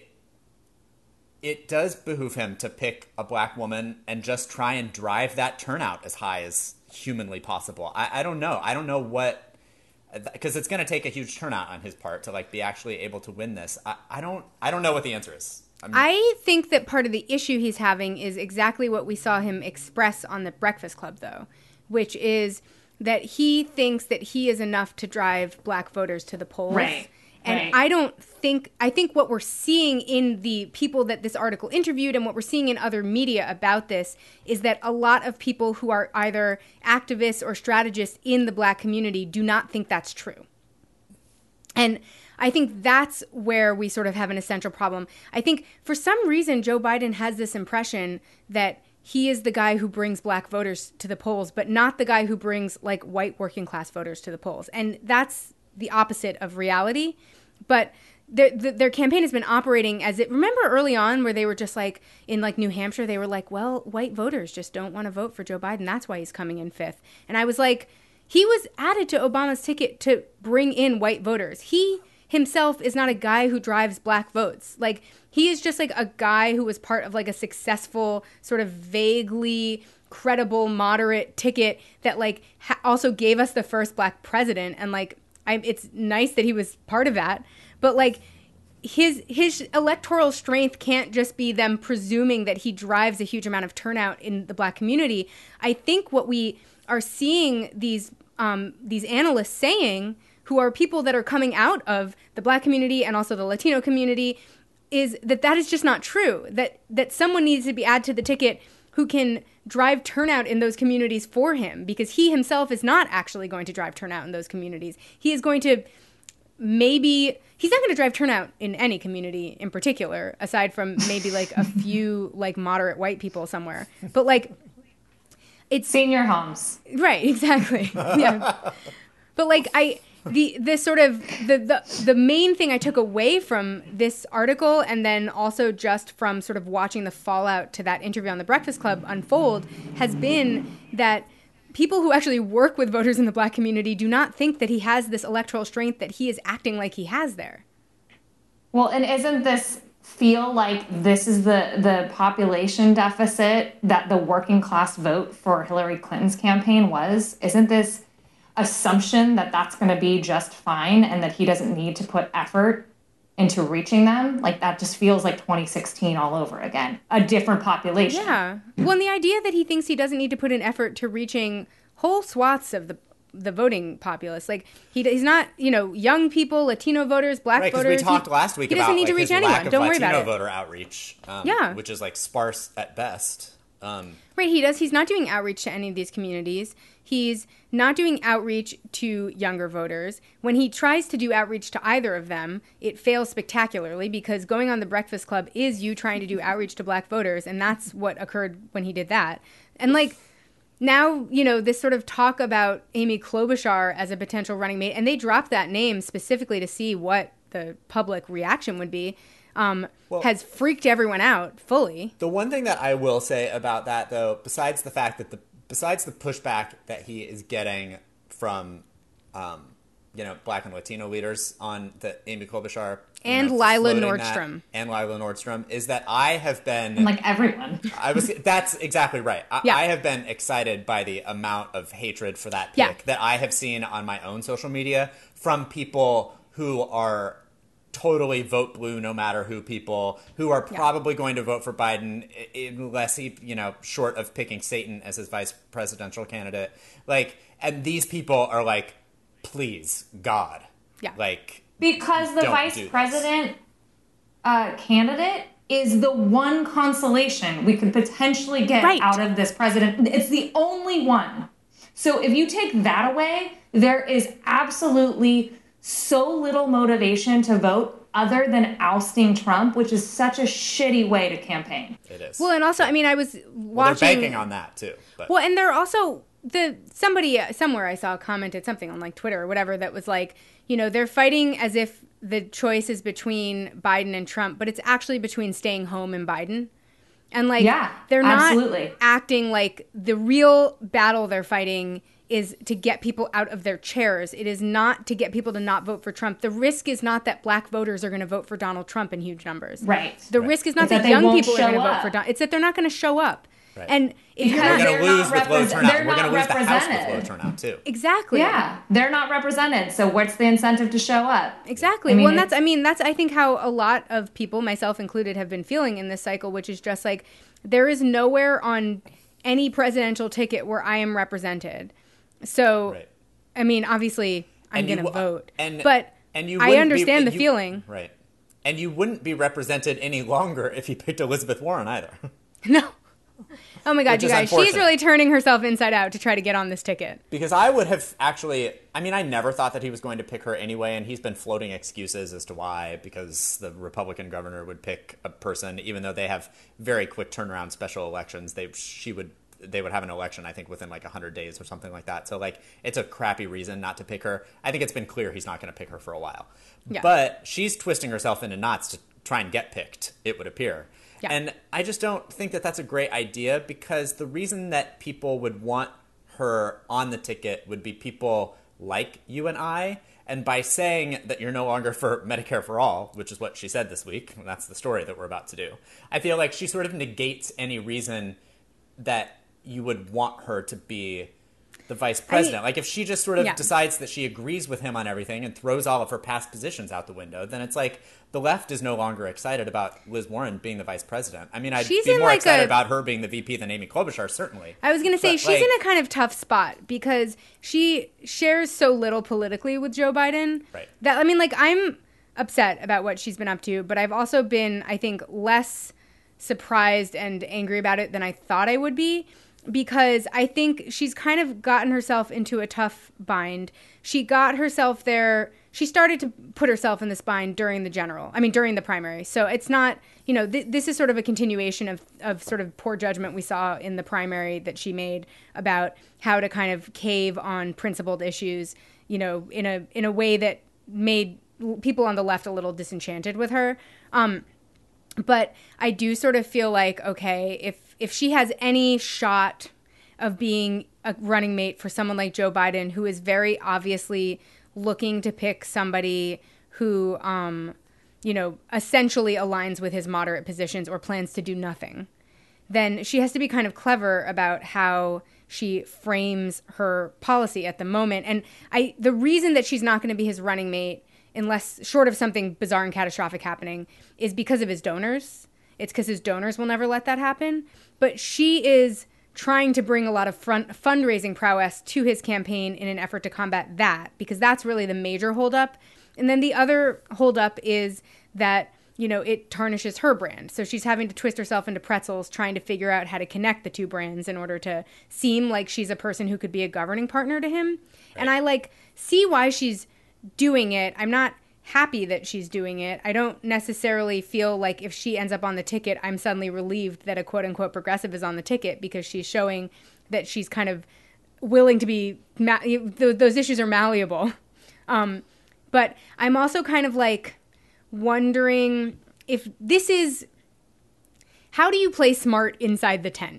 it does behoove him to pick a black woman and just try and drive that turnout as high as humanly possible. I don't know. I don't know what... Because it's going to take a huge turnout on his part to like be actually able to win this. I don't know what the answer is. I think that part of the issue he's having is exactly what we saw him express on the Breakfast Club, though, which is that he thinks that he is enough to drive black voters to the polls. Right. And I think what we're seeing in the people that this article interviewed and what we're seeing in other media about this is that a lot of people who are either activists or strategists in the black community do not think that's true. And I think that's where we sort of have an essential problem. I think for some reason, Joe Biden has this impression that he is the guy who brings black voters to the polls, but not the guy who brings like white working class voters to the polls. And that's the opposite of reality. But their campaign has been operating as it. Remember early on where they were just like in like New Hampshire, they were like, well, white voters just don't want to vote for Joe Biden. That's why he's coming in fifth. And I was like, he was added to Obama's ticket to bring in white voters. He himself is not a guy who drives black votes. Like he is just like a guy who was part of like a successful sort of vaguely credible moderate ticket that like also gave us the first black president and like it's nice that he was part of that, but like his electoral strength can't just be them presuming that he drives a huge amount of turnout in the Black community. I think what we are seeing these analysts saying, who are people that are coming out of the Black community and also the Latino community, is that is just not true. That someone needs to be added to the ticket who can drive turnout in those communities for him, because he himself is not actually going to drive turnout in those communities. He is going to he's not going to drive turnout in any community in particular, aside from maybe like a few like moderate white people somewhere. But like, it's senior homes, right? Exactly. Yeah. But like the sort of the main thing I took away from this article, and then also just from sort of watching the fallout to that interview on the Breakfast Club unfold, has been that people who actually work with voters in the Black community do not think that he has this electoral strength that he is acting like he has there. Well, and isn't this feel like this is the population deficit that the working class vote for Hillary Clinton's campaign was? Isn't this assumption that that's going to be just fine and that he doesn't need to put effort into reaching them? Like, that just feels like 2016 all over again. A different population. Yeah. Well, and the idea that he thinks he doesn't need to put in effort to reaching whole swaths of the voting populace. Like, he's not, young people, Latino voters, Black right, voters. We talked last week he doesn't about need to reach anyone. lack of Don't worry Latino about it. voter outreach, which is like sparse at best. Right, he does. He's not doing outreach to any of these communities. He's not doing outreach to younger voters. When he tries to do outreach to either of them, it fails spectacularly, because going on the Breakfast Club is you trying to do outreach to Black voters, and that's what occurred when he did that. And like, now, this sort of talk about Amy Klobuchar as a potential running mate, and they dropped that name specifically to see what the public reaction would be, has freaked everyone out fully. The one thing that I will say about that, though, besides the fact that besides the pushback that he is getting from, Black and Latino leaders on the Amy Klobuchar and Lila Nordstrom, is that I have been, and like everyone. That's exactly right. Yeah. I have been excited by the amount of hatred for that pick that I have seen on my own social media from people who are totally vote blue no matter who, people who are probably going to vote for Biden unless he, short of picking Satan as his vice presidential candidate. Like, and these people are like, please, God. Yeah. Like, because the vice president candidate is the one consolation we could potentially get out of this president. It's the only one. So if you take that away, there is absolutely so little motivation to vote other than ousting Trump, which is such a shitty way to campaign. It is. Well, and also, I mean, I was watching... Well, they're banking on that, too. But. Well, and they're also... Somebody somewhere I saw commented something on like Twitter or whatever that was like, they're fighting as if the choice is between Biden and Trump, but it's actually between staying home and Biden. And like, they're not acting like the real battle they're fighting is to get people out of their chairs. It is not to get people to not vote for Trump. The risk is not that Black voters are going to vote for Donald Trump in huge numbers. Right. The risk is not that young people are going to vote for Donald. It's that they're not going to show up. Right. And if you're we're going to lose with low turnout. We're going to lose the House with low turnout, too. Exactly. Yeah. They're not represented. So what's the incentive to show up? Exactly. Well, and that's I think how a lot of people, myself included, have been feeling in this cycle, which is just like, there is nowhere on any presidential ticket where I am represented. So, I mean, obviously, I'm going to vote. But I understand the feeling. Right. And you wouldn't be represented any longer if you picked Elizabeth Warren either. No. Oh my God, you guys. She's really turning herself inside out to try to get on this ticket. Because I would have actually, I never thought that he was going to pick her anyway, and he's been floating excuses as to why, because the Republican governor would pick a person, even though they have very quick turnaround special elections. They would have an election, I think, within like 100 days or something like that. So like, it's a crappy reason not to pick her. I think it's been clear he's not going to pick her for a while. Yeah. But she's twisting herself into knots to try and get picked, it would appear. Yeah. And I just don't think that that's a great idea, because the reason that people would want her on the ticket would be people like you and I. And by saying that you're no longer for Medicare for all, which is what she said this week, and that's the story that we're about to do, I feel like she sort of negates any reason that you would want her to be the vice president. Like, if she just sort of Yeah. decides that she agrees with him on everything and throws all of her past positions out the window, then it's like the left is no longer excited about Liz Warren being the vice president. I mean, I'd She's be in, more like, excited a- about her being the VP than Amy Klobuchar, certainly. I was going to say, But, she's like, in a kind of tough spot because she shares so little politically with Joe Biden. Right. That, I mean, like, I'm upset about what she's been up to, but I've also been, I think, less surprised and angry about it than I thought I would be, because I think she's kind of gotten herself into a tough bind. She got herself there. She started to put herself in this bind during the primary. So it's not, this is sort of a continuation of sort of poor judgment we saw in the primary that she made about how to kind of cave on principled issues, in a way that made people on the left a little disenchanted with her. But I do sort of feel like, okay, if she has any shot of being a running mate for someone like Joe Biden, who is very obviously looking to pick somebody who, essentially aligns with his moderate positions or plans to do nothing, then she has to be kind of clever about how she frames her policy at the moment. And the reason that she's not going to be his running mate, unless short of something bizarre and catastrophic happening, is because of his donors. It's because his donors will never let that happen. But she is trying to bring a lot of fundraising prowess to his campaign in an effort to combat that, because that's really the major holdup. And then the other holdup is that, it tarnishes her brand. So she's having to twist herself into pretzels trying to figure out how to connect the two brands in order to seem like she's a person who could be a governing partner to him. Right. And I see why she's doing it. I'm not happy that she's doing it. I don't necessarily feel like if she ends up on the ticket, I'm suddenly relieved that a quote unquote progressive is on the ticket, because she's showing that she's kind of willing to be, those issues are malleable. But I'm also kind of wondering if this is, how do you play smart inside the tent?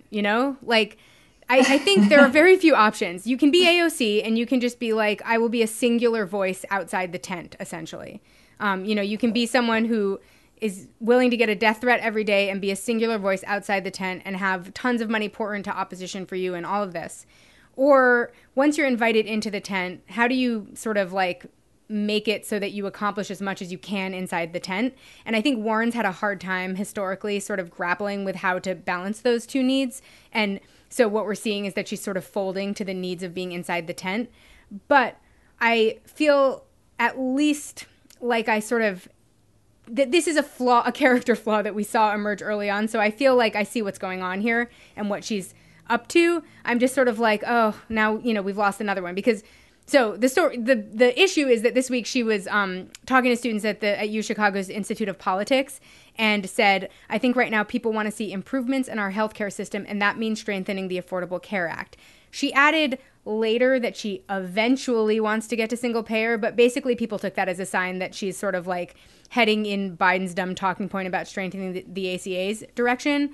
I think there are very few options. You can be AOC and you can just be like, I will be a singular voice outside the tent, essentially. You can be someone who is willing to get a death threat every day and be a singular voice outside the tent and have tons of money pour into opposition for you and all of this. Or once you're invited into the tent, how do you sort of make it so that you accomplish as much as you can inside the tent? And I think Warren's had a hard time historically sort of grappling with how to balance those two needs. And so what we're seeing is that she's sort of folding to the needs of being inside the tent. But I feel at least like that this is a character flaw that we saw emerge early on. So I feel like I see what's going on here and what she's up to. I'm just sort of like, oh, now, we've lost another one. Because so the issue is that this week she was talking to students at U Chicago's Institute of Politics and said, I think right now people want to see improvements in our healthcare system, and that means strengthening the Affordable Care Act. She added later that she eventually wants to get to single payer, but basically people took that as a sign that she's sort of heading in Biden's dumb talking point about strengthening the ACA's direction.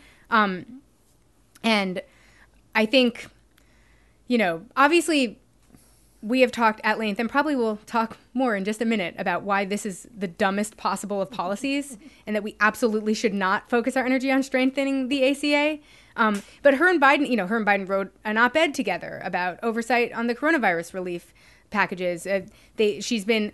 And I think, obviously we have talked at length, and probably will talk more in just a minute, about why this is the dumbest possible of policies and that we absolutely should not focus our energy on strengthening the ACA. But her and Biden wrote an op-ed together about oversight on the coronavirus relief packages. She's got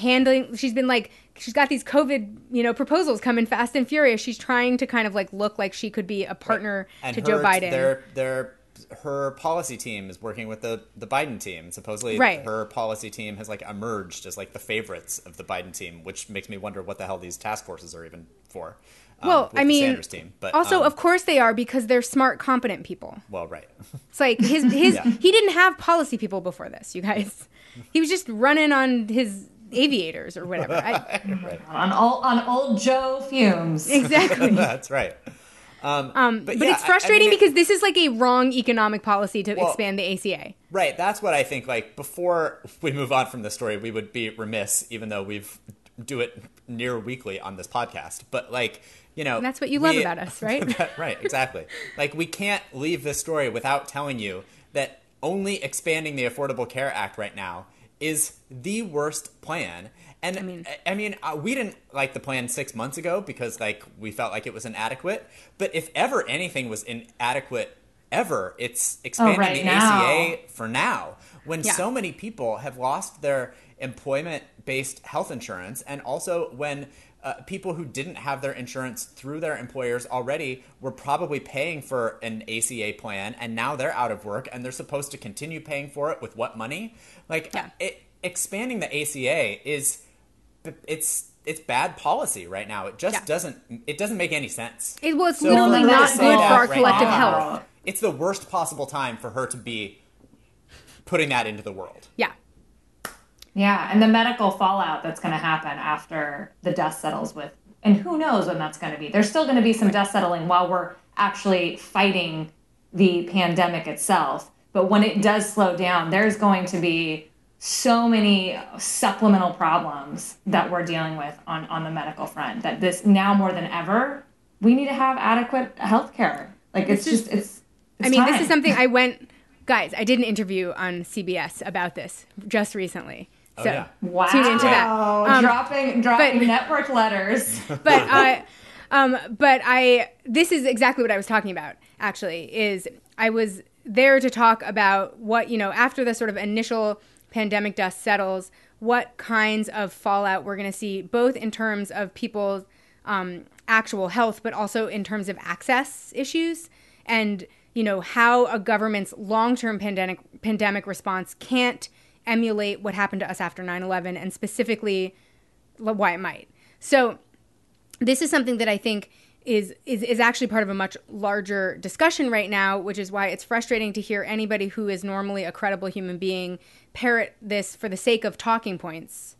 these COVID, proposals coming fast and furious. She's trying to kind of look like she could be a partner to Joe Biden. Her policy team is working with the Biden team. Supposedly, right. Her policy team has emerged as the favorites of the Biden team, which makes me wonder what the hell these task forces are even for. Well, the Sanders team. But also, of course they are, because they're smart, competent people. Well, right. It's his yeah. He didn't have policy people before this, you guys. He was just running on his aviators or whatever. Right. On old Joe fumes. Exactly. That's right. But yeah, it's frustrating because this is a wrong economic policy to expand the ACA. Right. That's what I think. Before we move on from this story, we would be remiss, even though we've do it near weekly on this podcast. But and that's what you love about us, right? Right. Exactly. We can't leave this story without telling you that only expanding the Affordable Care Act right now is the worst plan. And I mean, we didn't like the plan 6 months ago because we felt like it was inadequate. But if ever anything was inadequate ever, it's expanding right the now. ACA for now, when so many people have lost their employment-based health insurance, and also when people who didn't have their insurance through their employers already were probably paying for an ACA plan, and now they're out of work, and they're supposed to continue paying for it with what money? Like, expanding the ACA it's bad policy right now. It just doesn't make any sense. It's literally not good for our collective health. It's the worst possible time for her to be putting that into the world. Yeah. Yeah, and the medical fallout that's going to happen after the dust settles with, and who knows when that's going to be. There's still going to be some dust settling while we're actually fighting the pandemic itself. But when it does slow down, there's going to be so many supplemental problems that we're dealing with on the medical front, that this now more than ever, we need to have adequate health care. Like, it's time. This is something guys, I did an interview on CBS about this just recently. So wow. Tune into that. Dropping network letters. But this is exactly what I was talking about, actually, is I was there to talk about what, after the sort of initial pandemic dust settles, what kinds of fallout we're going to see, both in terms of people's actual health, but also in terms of access issues, and how a government's long-term pandemic response can't emulate what happened to us after 9/11, and specifically why it might. So this is something that I think is actually part of a much larger discussion right now, which is why it's frustrating to hear anybody who is normally a credible human being parrot this for the sake of talking points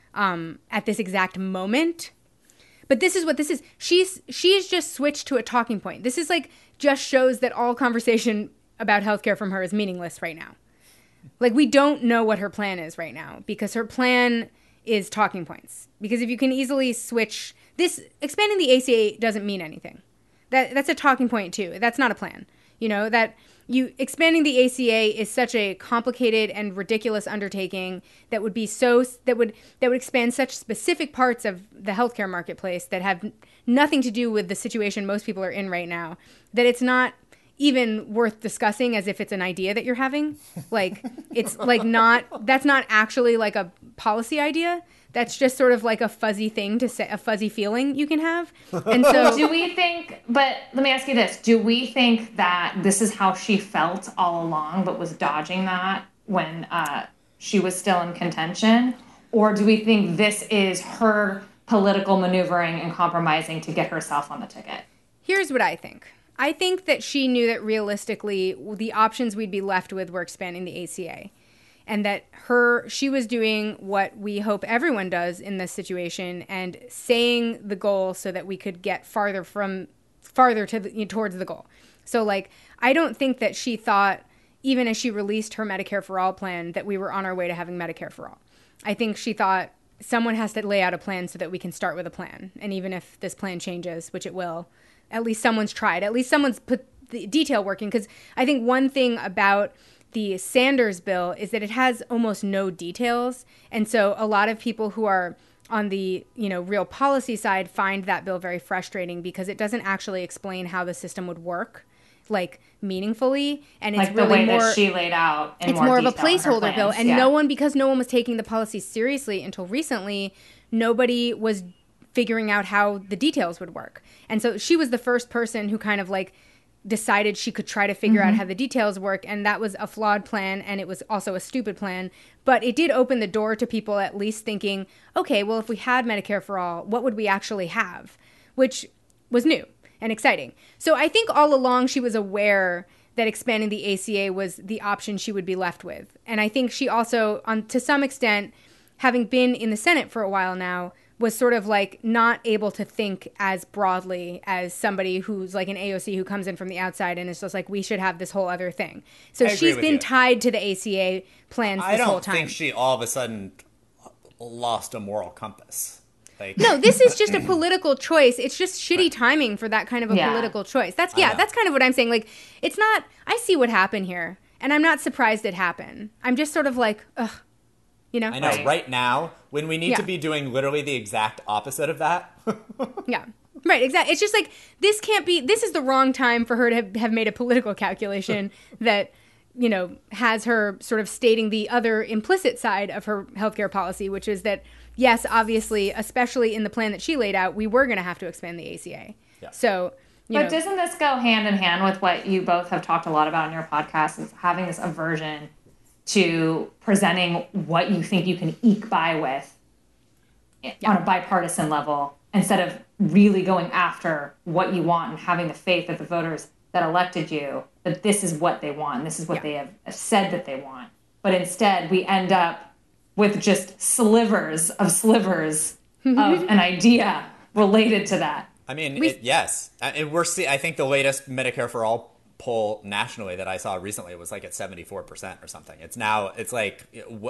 at this exact moment. But this is what this is. She's just switched to a talking point. This is just shows that all conversation about healthcare from her is meaningless right now. Like, we don't know what her plan is right now, because her plan is talking points. Because if you can easily switch this, expanding the ACA doesn't mean anything. That's a talking point too. That's not a plan. Expanding the ACA is such a complicated and ridiculous undertaking that would expand such specific parts of the healthcare marketplace that have nothing to do with the situation most people are in right now, that it's not even worth discussing as if it's an idea that you're having. It's that's not actually like a policy idea. That's just sort of like a fuzzy thing to say, a fuzzy feeling you can have. And so do we think, but let me ask you this, do we think that this is how she felt all along, but was dodging that when she was still in contention? Or do we think this is her political maneuvering and compromising to get herself on the ticket? Here's what I think. I think that she knew that realistically the options we'd be left with were expanding the ACA. And that she was doing what we hope everyone does in this situation, and saying the goal so that we could get farther towards the goal. So I don't think that she thought, even as she released her Medicare for All plan, that we were on our way to having Medicare for All. I think she thought someone has to lay out a plan so that we can start with a plan. And even if this plan changes, which it will, at least someone's tried. At least someone's put the detail working. Because I think one thing about the Sanders bill is that it has almost no details. And so a lot of people who are on the, real policy side find that bill very frustrating, because it doesn't actually explain how the system would work, meaningfully. And it's the way that she laid out in it's more of a placeholder bill. And because no one was taking the policy seriously until recently, nobody was figuring out how the details would work. And so she was the first person who kind of decided she could try to figure out how the details work, and that was a flawed plan, and it was also a stupid plan. But it did open the door to people at least thinking, okay, well, if we had Medicare for All, what would we actually have? Which was new and exciting. So I think all along she was aware that expanding the ACA was the option she would be left with. And I think she also, to some extent, having been in the Senate for a while now, was sort of not able to think as broadly as somebody who's an AOC who comes in from the outside and is just we should have this whole other thing. So she's been tied to the ACA plans this whole time. I don't think she all of a sudden lost a moral compass. No, this is just a political choice. It's just shitty timing for that kind of a political choice. That's kind of what I'm saying. It's not, I see what happened here, and I'm not surprised it happened. I'm just sort of ugh. I know, right now, when we need to be doing literally the exact opposite of that. Yeah. Right, exactly. It's just like, this can't be, this is the wrong time for her to have made a political calculation that, you know, has her sort of stating the other implicit side of her healthcare policy, which is that, yes, obviously, especially in the plan that she laid out, we were going to have to expand the ACA. Yeah. So, but doesn't this go hand in hand with what you both have talked a lot about in your podcast, is having this aversion to presenting what you think you can eke by with on a bipartisan level, instead of really going after what you want and having the faith that the voters that elected you, that this is what they want, this is what they have said that they want. But instead, we end up with just slivers of an idea related to that. I mean, yes. And I think the latest Medicare for All poll nationally that I saw recently was like at 74% or something. It's like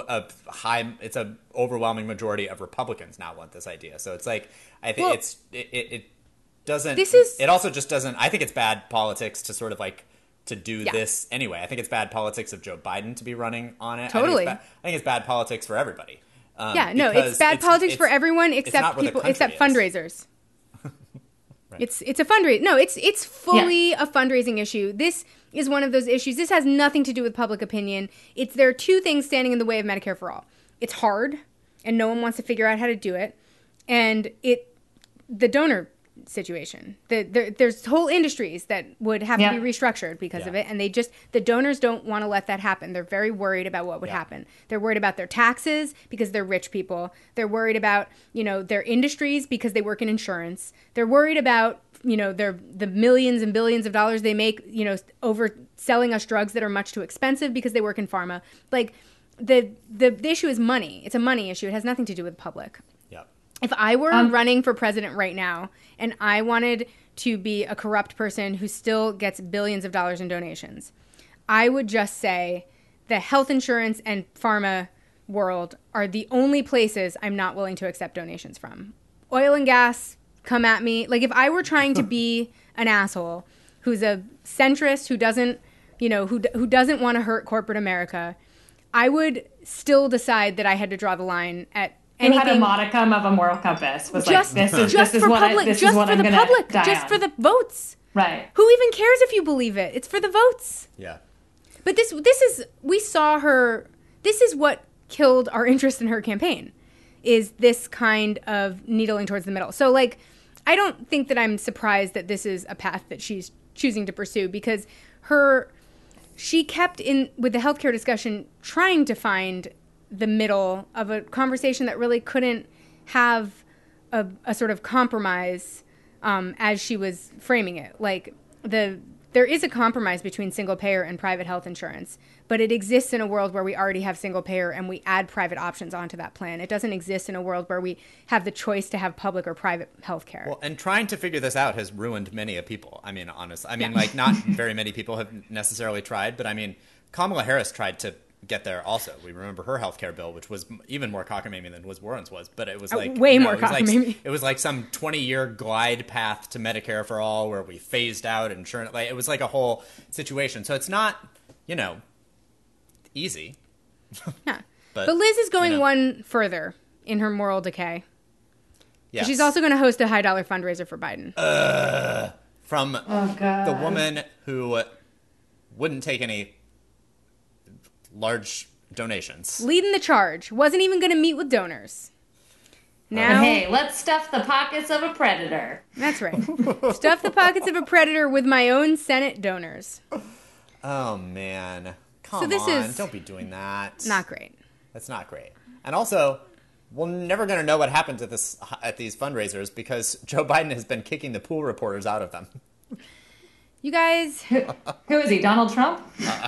it's a overwhelming majority of Republicans now want this idea. So it's like, I think it doesn't, it also just doesn't, I think it's bad politics to sort of like, to do this anyway. I think it's bad politics of Joe Biden to be running on it. Totally. I think it's bad politics for everybody. It's bad politics for everyone except people, except fundraisers. Right. It's a fundraiser. No, it's fully a fundraising issue. This is one of those issues. This has nothing to do with public opinion. There are two things standing in the way of Medicare for All. It's hard, and no one wants to figure out how to do it. And the donor situation. There's whole industries that would have to be restructured because of it, and the donors don't want to let that happen. They're very worried about what would happen. They're worried about their taxes because they're rich people. They're worried about, you know, their industries because they work in insurance. They're worried about, you know, the millions and billions of dollars they make, you know, over selling us drugs that are much too expensive because they work in pharma. Like, the issue is money. It's a money issue. It has nothing to do with the public. If I were running for president right now and I wanted to be a corrupt person who still gets billions of dollars in donations, I would just say the health insurance and pharma world are the only places I'm not willing to accept donations from. Oil and gas, come at me. Like, if I were trying to be an asshole who's a centrist, who doesn't, you know, who doesn't want to hurt corporate America, I would still decide that I had to draw the line at anything. You had a modicum of a moral compass. Was just, like, this just is for what public, this just is what for I'm the gonna public, die just on. for the votes. Right. Who even cares if you believe it? It's for the votes. Yeah. But this is, we saw her, this is what killed our interest in her campaign, is this kind of needling towards the middle. So, like, I don't think that I'm surprised that this is a path that she's choosing to pursue, because she kept in, with the healthcare discussion, trying to find the middle of a conversation that really couldn't have a sort of compromise as she was framing it. Like, there is a compromise between single payer and private health insurance, but it exists in a world where we already have single payer and we add private options onto that plan. It doesn't exist in a world where we have the choice to have public or private health care. Well, and trying to figure this out has ruined many a people. I mean, honestly. I mean, like, not very many people have necessarily tried, but I mean, Kamala Harris tried to get there also. We remember her healthcare bill, which was even more cockamamie than Warren's was, but it was like way more cockamamie. It was like some 20-year glide path to Medicare for all, where we phased out insurance. Like, it was like a whole situation. So it's not, you know, easy. Yeah. But Liz is going one further in her moral decay. Yes. She's also going to host a high dollar fundraiser for Biden. From the woman who wouldn't take any large donations. Leading the charge. Wasn't even going to meet with donors. Now, hey, let's stuff the pockets of a predator. That's right. Stuff the pockets of a predator with my own Senate donors. Oh, man. Come on. Don't be doing that. Not great. That's not great. And also, we're never going to know what happened at these fundraisers, because Joe Biden has been kicking the pool reporters out of them. You guys. Who is he, Donald Trump?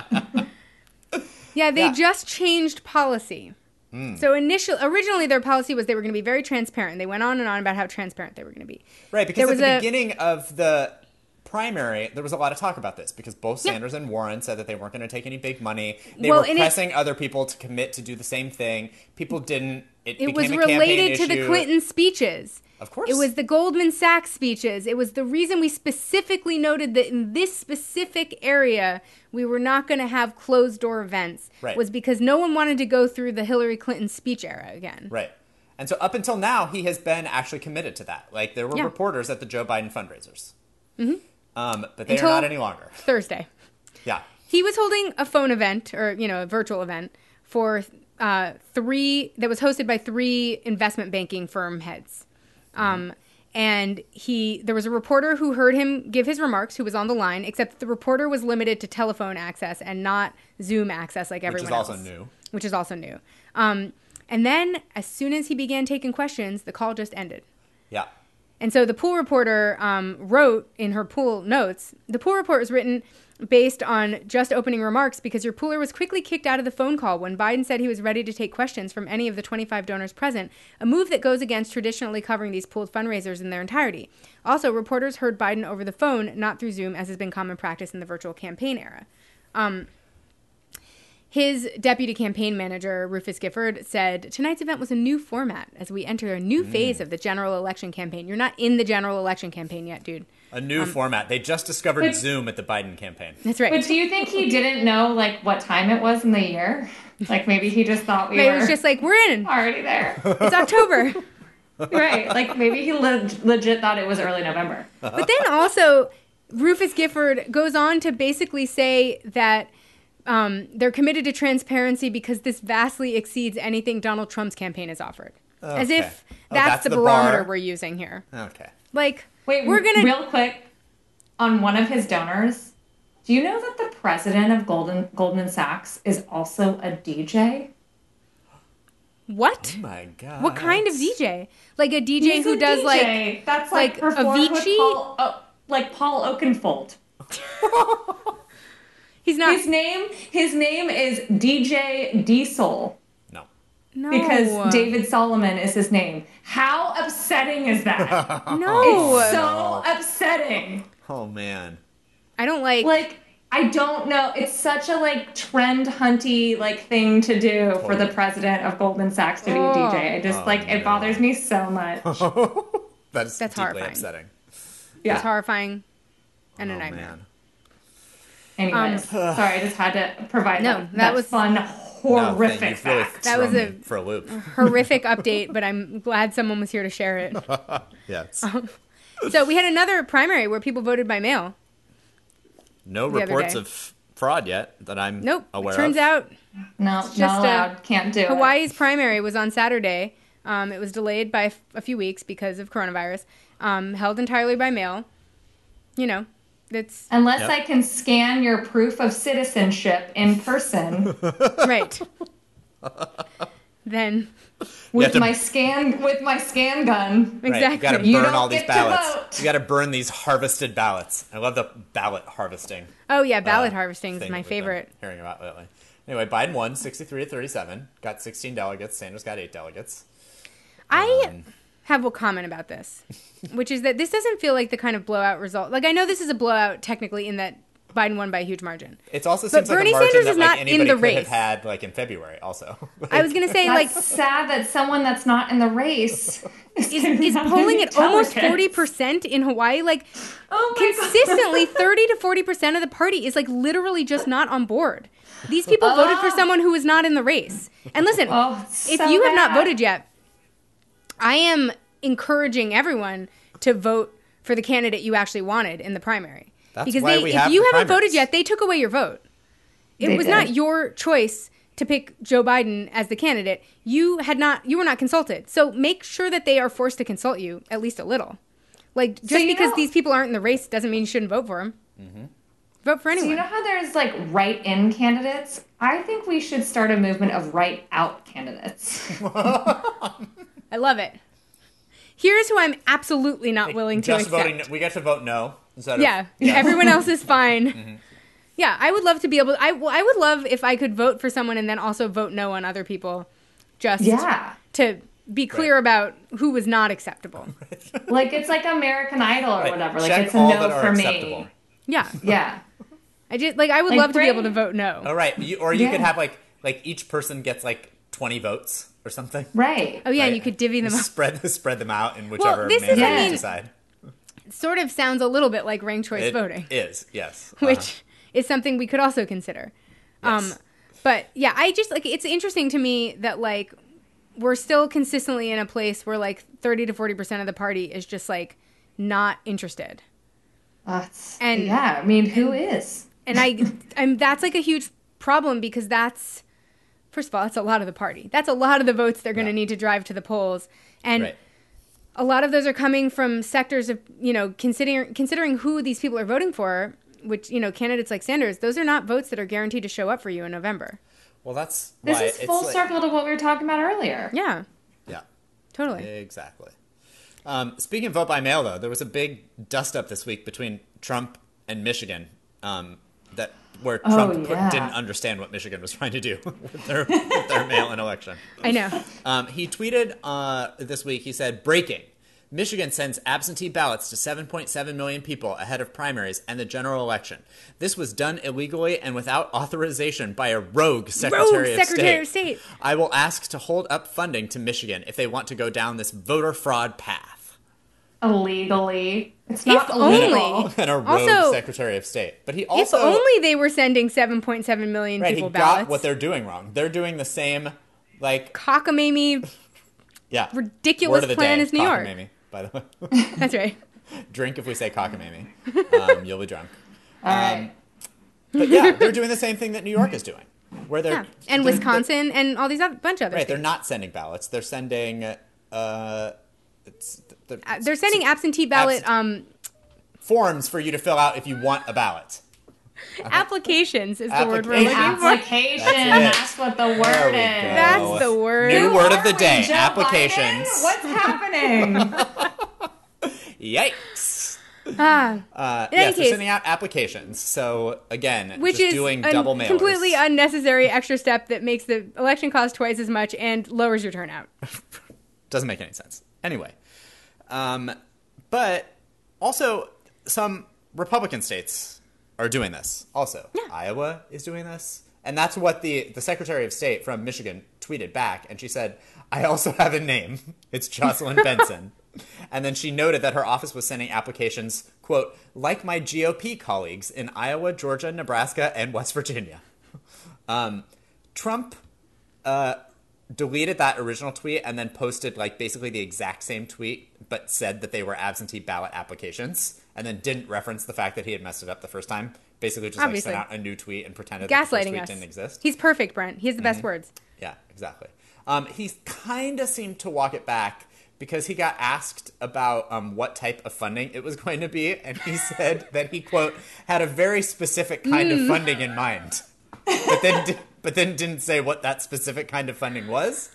Yeah, they just changed policy. So originally their policy was they were going to be very transparent. They went on and on about how transparent they were going to be. Right, because at the beginning of the primary, there was a lot of talk about this, because both Sanders and Warren said that they weren't going to take any big money. They were pressing other people to commit to do the same thing. People didn't. It was related to the Clinton speeches. Of course. It was the Goldman Sachs speeches. It was the reason we specifically noted that in this specific area, we were not going to have closed-door events. Right. Was because no one wanted to go through the Hillary Clinton speech era again. Right. And so up until now, he has been actually committed to that. Like, there were reporters at the Joe Biden fundraisers. But they are not any longer. Thursday. Yeah. He was holding a phone event, or, a virtual event for that was hosted by 3 investment banking firm heads. And there was a reporter who heard him give his remarks, who was on the line, except the reporter was limited to telephone access and not Zoom access like everyone else. Which is also new. And then, as soon as he began taking questions, the call just ended. Yeah. And so the pool reporter wrote in her pool notes, the pool report was written based on just opening remarks because your pooler was quickly kicked out of the phone call when Biden said he was ready to take questions from any of the 25 donors present, a move that goes against traditionally covering these pooled fundraisers in their entirety. Also, reporters heard Biden over the phone, not through Zoom, as has been common practice in the virtual campaign era. His deputy campaign manager, Rufus Gifford, said, tonight's event was a new format as we enter a new phase of the general election campaign. You're not in the general election campaign yet, dude. A new format. They just discovered Zoom at the Biden campaign. That's right. But do you think he didn't know, like, what time it was in the year? Like, maybe he just thought we were... It was just like, we're in. Already there. It's October. Right. Like, maybe he legit thought it was early November. But then also, Rufus Gifford goes on to basically say that they're committed to transparency because this vastly exceeds anything Donald Trump's campaign has offered. Okay. As if that's the barometer we're using here. Okay. Like, wait, we're going to... Real quick, on one of his donors, do you know that the president of Goldman Sachs is also a DJ? What? Oh my God. What kind of DJ? Like a DJ who does DJ. like... That's like Avicii? With Paul Oakenfold. He's not... His name is DJ Diesel. No. Because David Solomon is his name. How upsetting is that? No. It's so upsetting. Oh, man. I don't like... Like, I don't know. It's such a, like, trend hunty, like, thing to do for the president of Goldman Sachs to be a DJ. I just, it bothers me so much. That's deeply horrifying. upsetting. Yeah. It's horrifying and a nightmare. Man. Anyways, sorry, I just had to provide that was fun, horrific fact. That was a for a loop. Horrific update, but I'm glad someone was here to share it. Yes. So we had another primary where people voted by mail. No reports of fraud yet that I'm aware of. Turns out, not allowed. Can't do it. Hawaii's primary was on Saturday. It was delayed by a few weeks because of coronavirus. Held entirely by mail. Unless I can scan your proof of citizenship in person. Right. Then with my scan gun. Exactly. Right. You got to burn all these ballots. You got to burn these harvested ballots. I love the ballot harvesting. Oh yeah, ballot harvesting is my favorite. Hearing about lately. Anyway, Biden won 63 to 37. Got 16 delegates. Sanders got 8 delegates. I have a comment about this, which is that this doesn't feel like the kind of blowout result. Like, I know this is a blowout technically in that Biden won by a huge margin. It also seems like Bernie a margin Sanders that is not anybody in the could race. have had in February also. I was going to say, that's sad that someone that's not in the race is polling at almost 40% in Hawaii. Like, consistently 30 to 40% of the party is literally just not on board. These people voted for someone who is not in the race. And listen, if you have not voted yet, I am encouraging everyone to vote for the candidate you actually wanted in the primary. That's because why we if have you the haven't primaries. voted yet, they took away your vote. It was not your choice to pick Joe Biden as the candidate. You were not consulted. So make sure that they are forced to consult you at least a little. Just because these people aren't in the race doesn't mean you shouldn't vote for them. Mm-hmm. Vote for anyone. So you know how there's write-in candidates? I think we should start a movement of write-out candidates. I love it. Here's who I'm absolutely not willing to accept. We get to vote no. Everyone else is fine. Mm-hmm. Yeah, I would love to be able. I would love if I could vote for someone and then also vote no on other people, just to be clear about who was not acceptable. It's like American Idol or whatever. Check it's a all no that are for acceptable. me. Yeah. Yeah. I would love to be able to vote no. Oh, right. You could have each person gets 20 votes or something. Right. Oh yeah, right? and you could divvy them up. Spread them out in whichever manner you decide. Sort of sounds a little bit like ranked choice voting. It is, yes. Which is something we could also consider. Yes. But yeah, I just it's interesting to me that we're still consistently in a place where like 30 to 40% of the party is just like not interested. And yeah, I mean, who is? And that's like a huge problem because that's, first of all, that's a lot of the party. That's a lot of the votes they're going to need to drive to the polls. And a lot of those are coming from sectors of, considering who these people are voting for, which, candidates like Sanders, those are not votes that are guaranteed to show up for you in November. Well, this is full circle to what we were talking about earlier. Yeah. Yeah. Totally. Exactly. Speaking of vote by mail, though, there was a big dust-up this week between Trump and Michigan where Trump didn't understand what Michigan was trying to do with their mail-in election. I know. He tweeted this week, he said, "Breaking. Michigan sends absentee ballots to 7.7 million people ahead of primaries and the general election. This was done illegally and without authorization by a rogue Secretary of State. I will ask to hold up funding to Michigan if they want to go down this voter fraud path." Illegally. It's not illegal. And a rogue Secretary of State. But he also... If only they were sending 7.7 million people ballots. He got what they're doing wrong. They're doing the same, cockamamie, ridiculous plan as New York. By the way. That's right. Drink if we say cockamamie. You'll be drunk. All right. But yeah, they're doing the same thing that New York is doing. Where they're and Wisconsin and all these bunch of other states. They're not sending ballots. They're sending they're sending absentee ballot forms for you to fill out if you want a ballot. Applications is the word we're looking for. Application. That's what the word is. That's the word. New word of the day. Applications. Biden? What's happening? Yikes. They're sending out applications. So again, which just is doing double mailers. Completely unnecessary extra step that makes the election cost twice as much and lowers your turnout. Doesn't make any sense. Anyway, but also some Republican states are doing this also. Yeah. Iowa is doing this. And that's what the Secretary of State from Michigan tweeted back. And she said, "I also have a name. It's Jocelyn Benson." And then she noted that her office was sending applications, quote, "like my GOP colleagues in Iowa, Georgia, Nebraska, and West Virginia." Trump deleted that original tweet and then posted basically the exact same tweet, but said that they were absentee ballot applications, and then didn't reference the fact that he had messed it up the first time. Basically just sent out a new tweet and pretended that the first tweet didn't exist. He's perfect, Brent. He has the best words. Yeah, exactly. He kind of seemed to walk it back because he got asked about what type of funding it was going to be, and he said that he, quote, had a very specific kind of funding in mind, but then didn't say what that specific kind of funding was.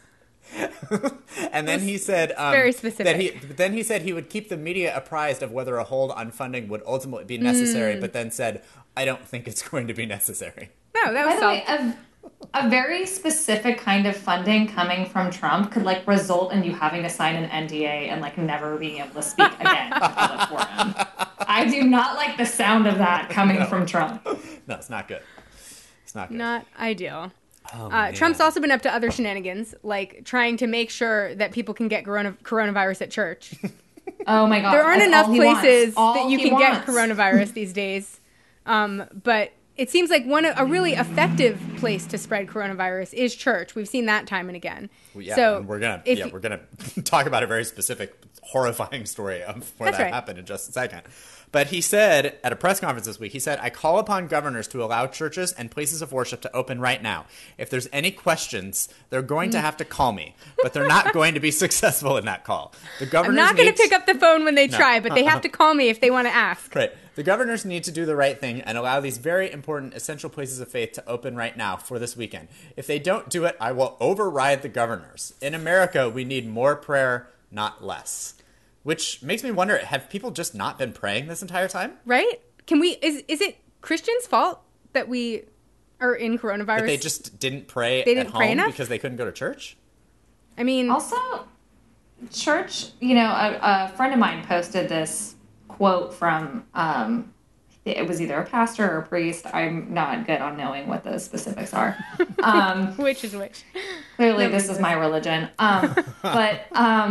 And then he said very specific. Then he said he would keep the media apprised of whether a hold on funding would ultimately be necessary, but then said, "I don't think it's going to be necessary." No, that was By the way, a very specific kind of funding coming from Trump could result in you having to sign an NDA and never being able to speak again in public forum. I do not like the sound of that coming from Trump. No, it's not good. It's not good. Not ideal. Oh, Trump's also been up to other shenanigans, like trying to make sure that people can get coronavirus at church. Oh my God. There aren't enough places that you can get wants. coronavirus these days. But it seems like a really effective place to spread coronavirus is church. We've seen that time and again. Well, yeah, so and we're gonna talk about a very specific, horrifying story of where that happened in just a second. But he said at a press conference this week, he said, "I call upon governors to allow churches and places of worship to open right now. If there's any questions, they're going to have to call me, but they're not going to be successful in that call. The governors I'm not going to pick up the phone when they try, but they have to call me if they want to ask." Right. The governors need to do the right thing and allow these very important, essential places of faith to open right now for this weekend. If they don't do it, I will override the governors. In America, we need more prayer, not less. Which makes me wonder, have people just not been praying this entire time? Right? Is it Christians' fault that we are in coronavirus? That they just didn't pray at home because they couldn't go to church? I mean... Also, church, a friend of mine posted this quote from, it was either a pastor or a priest. I'm not good on knowing what the specifics are. Which is which? Clearly, this is my religion. But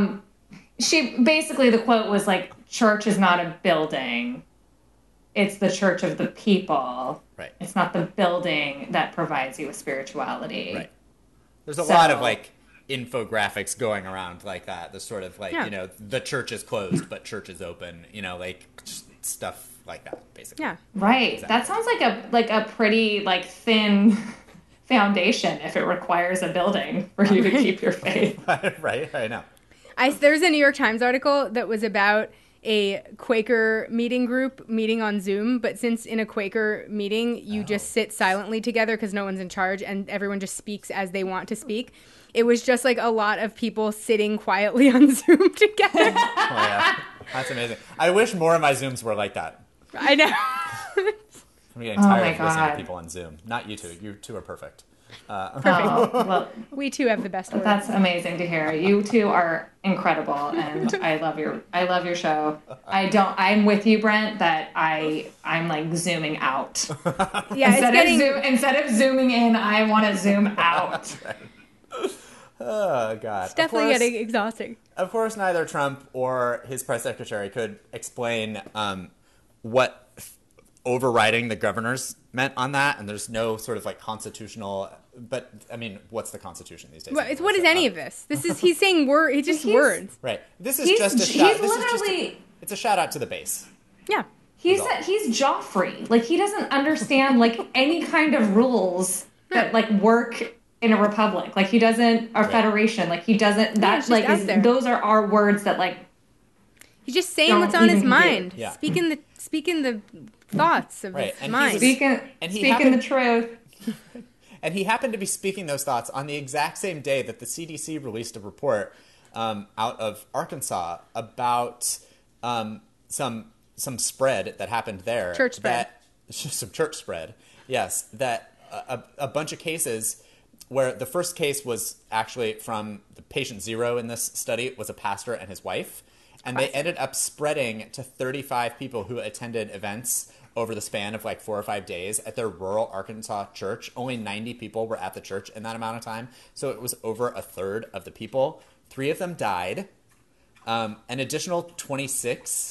she basically, the quote was church is not a building. It's the church of the people. Right. It's not the building that provides you with spirituality. Right. There's a lot of infographics going around like that. The sort of like, Yeah. you know, the church is closed, but church is open, you know, like just stuff like that, basically. Yeah. Right. Exactly. That sounds like a pretty like thin foundation if it requires a building for you to keep your faith. Right, I know. There's a New York Times article that was about a Quaker meeting group meeting on Zoom, but since in a Quaker meeting you just sit silently together because no one's in charge and everyone just speaks as they want to speak, it was just like a lot of people sitting quietly on Zoom together. Oh, yeah. That's amazing. I wish more of my Zooms were like that. I know. I'm getting tired my of listening to God. people on Zoom. Not you two. You two are perfect. Oh, well, We too have the best words. that's amazing to hear. You two are incredible, and I love your show. I'm with you, Brent, that I'm like zooming out. Yeah, it's getting Instead of zooming in, I want to zoom out. Oh, God. it's definitely getting exhausting. Of course, neither Trump or his press secretary could explain what overriding the governors meant on that, and there's no sort of like constitutional. But I mean, what's the Constitution these days? What is any of this? He's saying He's- words. Right. This is He's- just a he's shout. literally- It's a shout out to the base. Yeah. He's Joffrey. Like, he doesn't understand like any kind of rules that like work in a republic. Like, he doesn't, or federation. Like, he doesn't. it's That just like out there. those are our words that like. He's just saying Don't what's on his even mind. Yeah. Speaking the thoughts of Right, his and he mind. was- Speaking he speaking happened- the truth. And he happened to be speaking those thoughts on the exact same day that the CDC released a report out of Arkansas about some spread that happened there. Church spread. Some church spread, yes. That a bunch of cases where the first case was actually from the patient zero in this study was a pastor and his wife. And they ended up spreading to 35 people who attended events over the span of like 4 or 5 days at their rural Arkansas church. Only 90 people were at the church in that amount of time. So it was over a third of the people. 3 of them died. An additional 26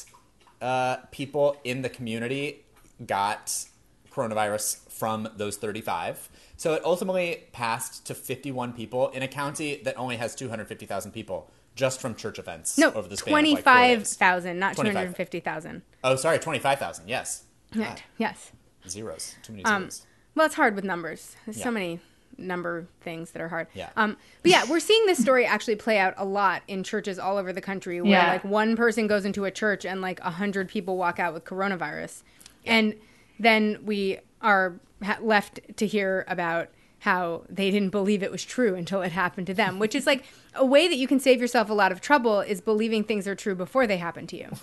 people in the community got coronavirus from those 35. So it ultimately passed to 51 people in a county that only has 250,000 people just from church events No, over the span of like 4 days. 25,000, not 25. 250,000. Oh, sorry, 25,000. Yes. Right. Yes. Zeros. Too many zeros. Well, it's hard with numbers. There's Yeah. so many number things that are hard. Yeah. But yeah, we're seeing this story actually play out a lot in churches all over the country where Yeah. like one person goes into a church and like 100 people walk out with coronavirus. And then we are left to hear about how they didn't believe it was true until it happened to them, which is like a way that you can save yourself a lot of trouble is believing things are true before they happen to you.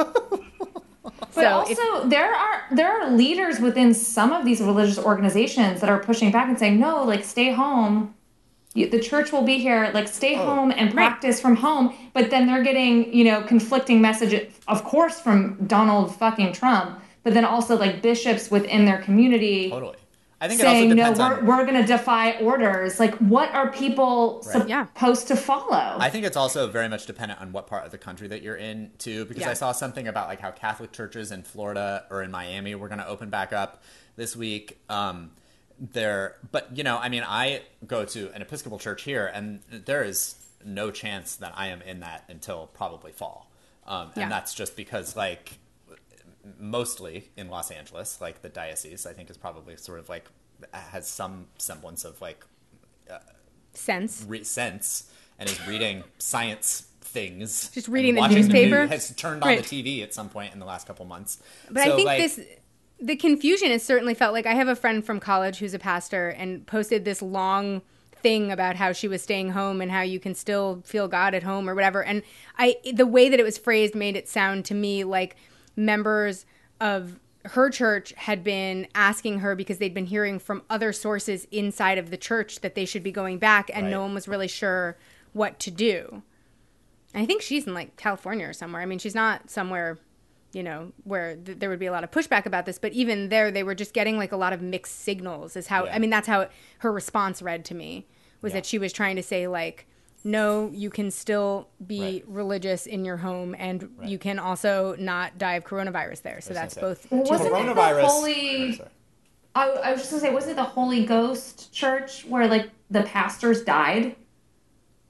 But also, there are leaders within some of these religious organizations that are pushing back and saying, no, like, stay home. The church will be here. Like, stay home and practice from home. But then they're getting, conflicting messages, of course, from Donald fucking Trump, but then also, like, bishops within their community Totally. I think saying, it also depends we're going to defy orders. Like, what are people Yeah. supposed to follow? I think it's also very much dependent on what part of the country that you're in, too, because Yeah. I saw something about like how Catholic churches in Florida or in Miami were going to open back up this week. But I go to an Episcopal church here, and there is no chance that I am in that until probably fall. Yeah. And that's just because, like, mostly in Los Angeles, like the diocese, I think is probably sort of like has some semblance of like Sense. sense and is reading science things. Just reading and the watching newspaper. news, has turned on Right. the TV at some point in the last couple months. But So, I think like, the confusion has certainly felt like I have a friend from college who's a pastor and posted this long thing about how she was staying home and how you can still feel God at home or whatever. And the way that it was phrased made it sound to me like members of her church had been asking her because they'd been hearing from other sources inside of the church that they should be going back and no Right. one was really sure what to do. I think she's in like California or somewhere. I mean, she's not somewhere, where there would be a lot of pushback about this, but even there, they were just getting like a lot of mixed signals is how, Yeah. I mean, that's how her response read to me was Yeah. that she was trying to say like, no, you can still be Right. religious in your home and Right. you can also not die of coronavirus there. So that's gonna say. both. Well, two wasn't things. it the Coronavirus- Holy? Oh, sorry. I was just gonna say, wasn't it the Holy Ghost Church where like the pastors died?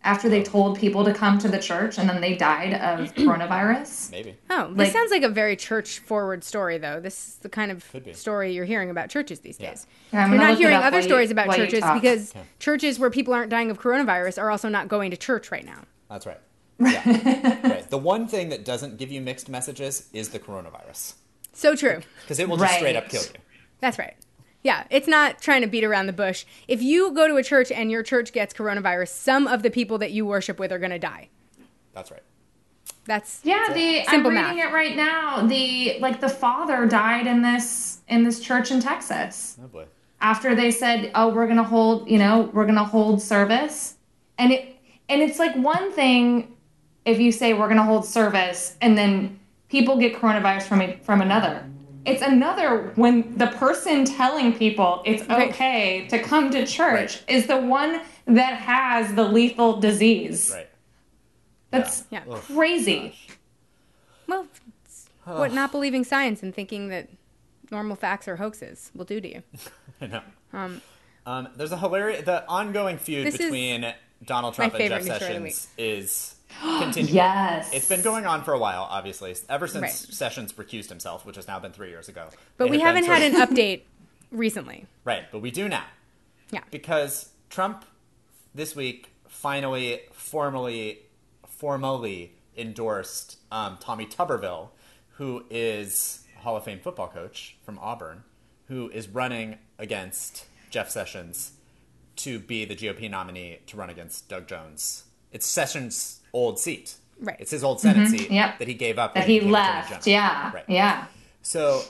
after they told people to come to the church and then they died of coronavirus? Maybe. Oh, this sounds like a very church-forward story, though. This is the kind of story you're hearing about churches these days. Yeah, I'm You're gonna not look it hearing up other while you- stories about while you churches talk. because churches where people aren't dying of coronavirus are also not going to church right now. That's right. Yeah. Right. The one thing that doesn't give you mixed messages is the coronavirus. So true. Because it will just straight Right. up kill you. That's right. Yeah, it's not trying to beat around the bush. If you go to a church and your church gets coronavirus, some of the people that you worship with are going to die. That's right. That's Yeah, I'm simple reading math. it right now. The father died in this church in Texas Oh boy. after they said, "Oh, we're gonna hold service," and it's like one thing if you say we're gonna hold service and then people get coronavirus from another. It's another when the person telling people it's Right. okay to come to church Right. is the one that has the lethal disease. Right. That's Yeah. crazy. Well, it's what not believing science and thinking that normal facts are hoaxes will do to you. I know. There's the ongoing feud This is between Donald Trump and Jeff favorite news story of the Sessions is continuing. Yes. It's been going on for a while, obviously, ever since Right. Sessions recused himself, which has now been 3 years ago. But They we have been haven't had sort an update recently. Right, but we do now. Yeah. Because Trump this week finally formally endorsed Tommy Tuberville, who is a Hall of Fame football coach from Auburn, who is running against Jeff Sessions to be the GOP nominee to run against Doug Jones. It's Sessions' old seat. Right. It's his old Senate seat Yep. that he gave up that when he became Attorney left. General. Yeah. Right. Yeah. So,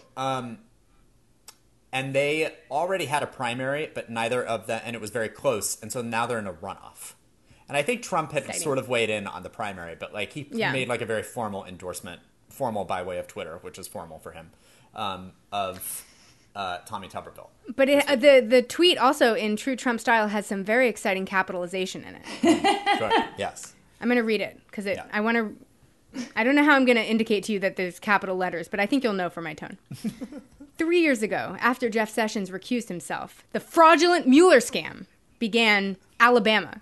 and they already had a primary, but neither of them, and it was very close, and so now they're in a runoff. And I think Trump had Exciting. sort of weighed in on the primary, but like he made like a very formal endorsement, formal by way of Twitter, which is formal for him, of Tommy Tuberville. But the tweet also, in true Trump style, has some very exciting capitalization in it. Sure. Yes. I'm going to read it because Yeah. I don't know how I'm going to indicate to you that there's capital letters, but I think you'll know from my tone. 3 years ago, after Jeff Sessions recused himself, the fraudulent Mueller scam began Alabama.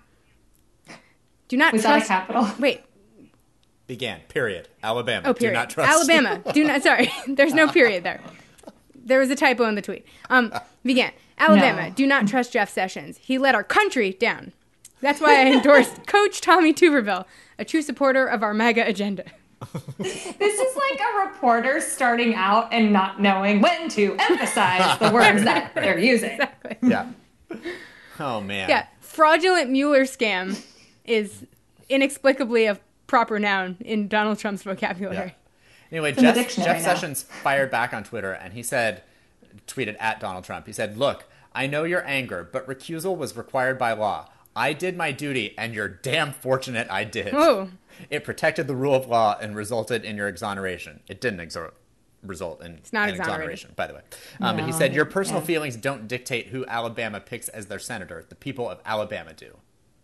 Do not Was that a trust. capital? Wait. Began. Period. Alabama. Oh, period. Do not trust. Alabama. Do not. Sorry, there's no period there. There was a typo in the tweet. Began. Alabama. No. Do not trust Jeff Sessions. He let our country down. That's why I endorsed Coach Tommy Tuberville, a true supporter of our MAGA agenda. This is like a reporter starting out and not knowing when to emphasize the words that they're using. Exactly. Yeah. Oh man. Yeah. Fraudulent Mueller scam is inexplicably a proper noun in Donald Trump's vocabulary. Anyway, in the Jeff dictionary now. Sessions fired back on Twitter, and he tweeted at Donald Trump. He said, "Look, I know your anger, but recusal was required by law. I did my duty, and you're damn fortunate I did. Oh. It protected the rule of law and resulted in your exoneration. It didn't result in not an exonerated. exoneration, by the way. But he said, your personal feelings don't dictate who Alabama picks as their senator. The people of Alabama do."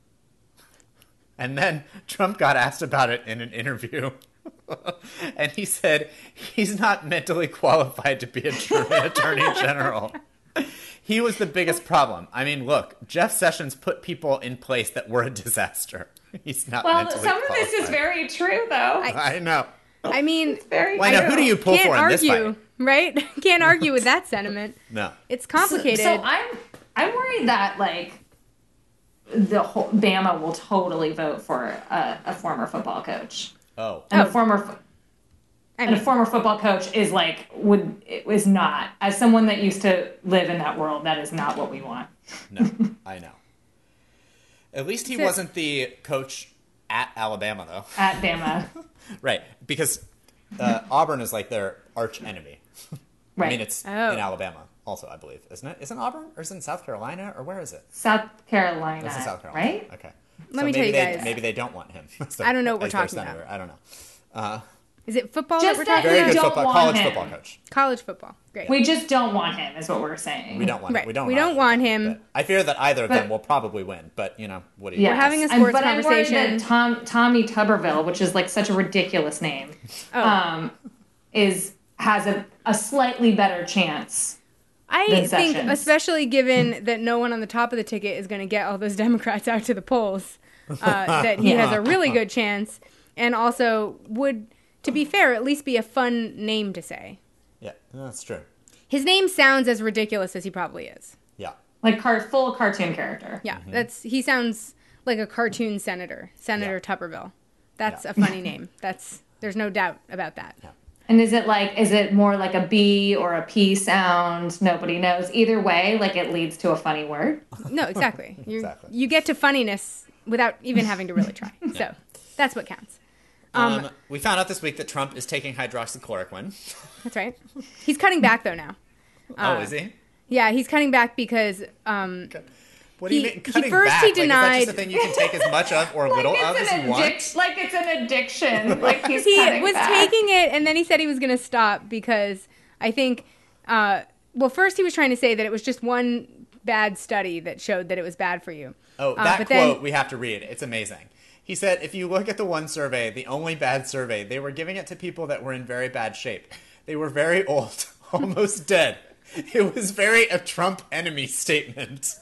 And then Trump got asked about it in an interview. And he said he's not mentally qualified to be attorney general. He was the biggest problem. I mean, look, Jeff Sessions put people in place that were a disaster. He's not Well, mentally some of this is qualified. very true, though. I know. I mean, very Well, I know. Who do you pull can't for in this argue, fight? right? Can't argue with that sentiment. No. It's complicated. So I'm worried that like the whole Bama will totally vote for a former football coach, Oh. and Oh. a former I and a mean, former football coach is like it was not, as someone that used to live in that world, that is not what we want. No, I know. At least he So- wasn't the coach at Alabama, though. At Bama. Right, because Auburn is like their arch enemy. Right. I mean, it's Oh. in Alabama also, I believe, isn't it? Isn't Auburn, or is it in South Carolina, or where is it? South Carolina. It's in South Carolina, Right? Okay. Let me tell maybe you they, guys. maybe they don't want him. I don't know what we're as their talking senator. about. I don't know. is it football Just that we're that talking Very We good about? don't football, want college him. football coach. College football. Great. We just don't want him, is what we're saying. We don't want Right. him. We don't. We don't want him. but I fear that either of them But- will probably win. But you know, what do you? Yes. We're having a And- sports but I'm worried conversation. that Tommy Tuberville, which is like such a ridiculous name, Oh. has a slightly better chance. I than think, Sessions. especially given that no one on the top of the ticket is going to get all those Democrats out to the polls, that he has a really good chance, and also would, to be fair, at least be a fun name to say. Yeah, that's true. His name sounds as ridiculous as he probably is. Yeah. Like full cartoon character. Yeah, he sounds like a cartoon senator, Senator Tuberville. That's Yeah. a funny name. There's no doubt about that. Yeah. And is it more like a B or a P sound? Nobody knows. Either way, like it leads to a funny word. No, exactly. Exactly. You get to funniness without even having to really try. So that's what counts. We found out this week that Trump is taking hydroxychloroquine. That's right. He's cutting back though now. Oh, is he? Yeah, he's cutting back because What do you mean cutting first back? he Like, denied- is that just a thing you can take as much of or little of as you want? Like it's an addiction. Like he's he cutting was back. taking it, and then he said he was going to stop because I think, well, first he was trying to say that it was just one bad study that showed that it was bad for you. Oh, that but quote then- we have to read. It's amazing. He said, if you look at the one survey, the only bad survey, they were giving it to people that were in very bad shape. They were very old, almost dead. It was very a Trump enemy statement.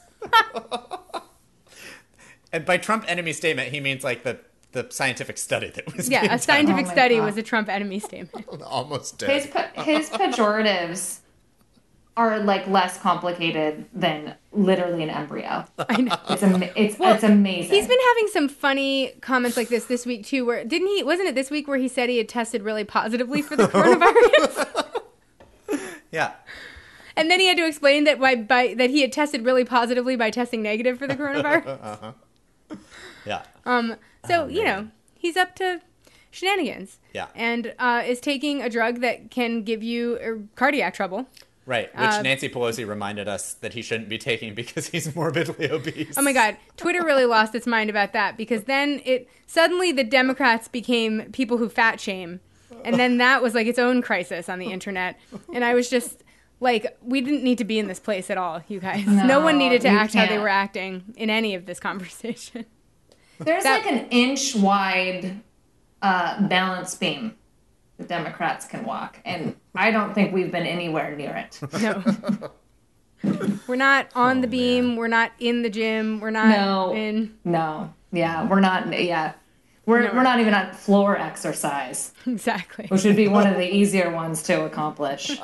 And by Trump enemy statement, he means like the scientific study that was being Yeah, a done. scientific Oh my study God. was a Trump enemy statement. Almost dead. His pejoratives are like less complicated than literally an embryo. I know. It's amazing. He's been having some funny comments like this week too. Where wasn't it this week where he said he had tested really positively for the coronavirus? Yeah. And then he had to explain that that he had tested really positively by testing negative for the coronavirus. Yeah. So you know, he's up to shenanigans. Yeah. And is taking a drug that can give you cardiac trouble. Right, which Nancy Pelosi reminded us that he shouldn't be taking because he's morbidly obese. Oh my God, Twitter really lost its mind about that because then suddenly the Democrats became people who fat shame, and then that was like its own crisis on the internet. And I was just like, we didn't need to be in this place at all, you guys. No one needed to you act how they can't. were acting in any of this conversation. There's like an inch wide balance beam the Democrats can walk, and I don't think we've been anywhere near it. No. We're not on the beam. We're not in the gym. We're not No. in. No, yeah, we're not. Yeah, we're not even at floor exercise, Exactly. which would be one of the easier ones to accomplish.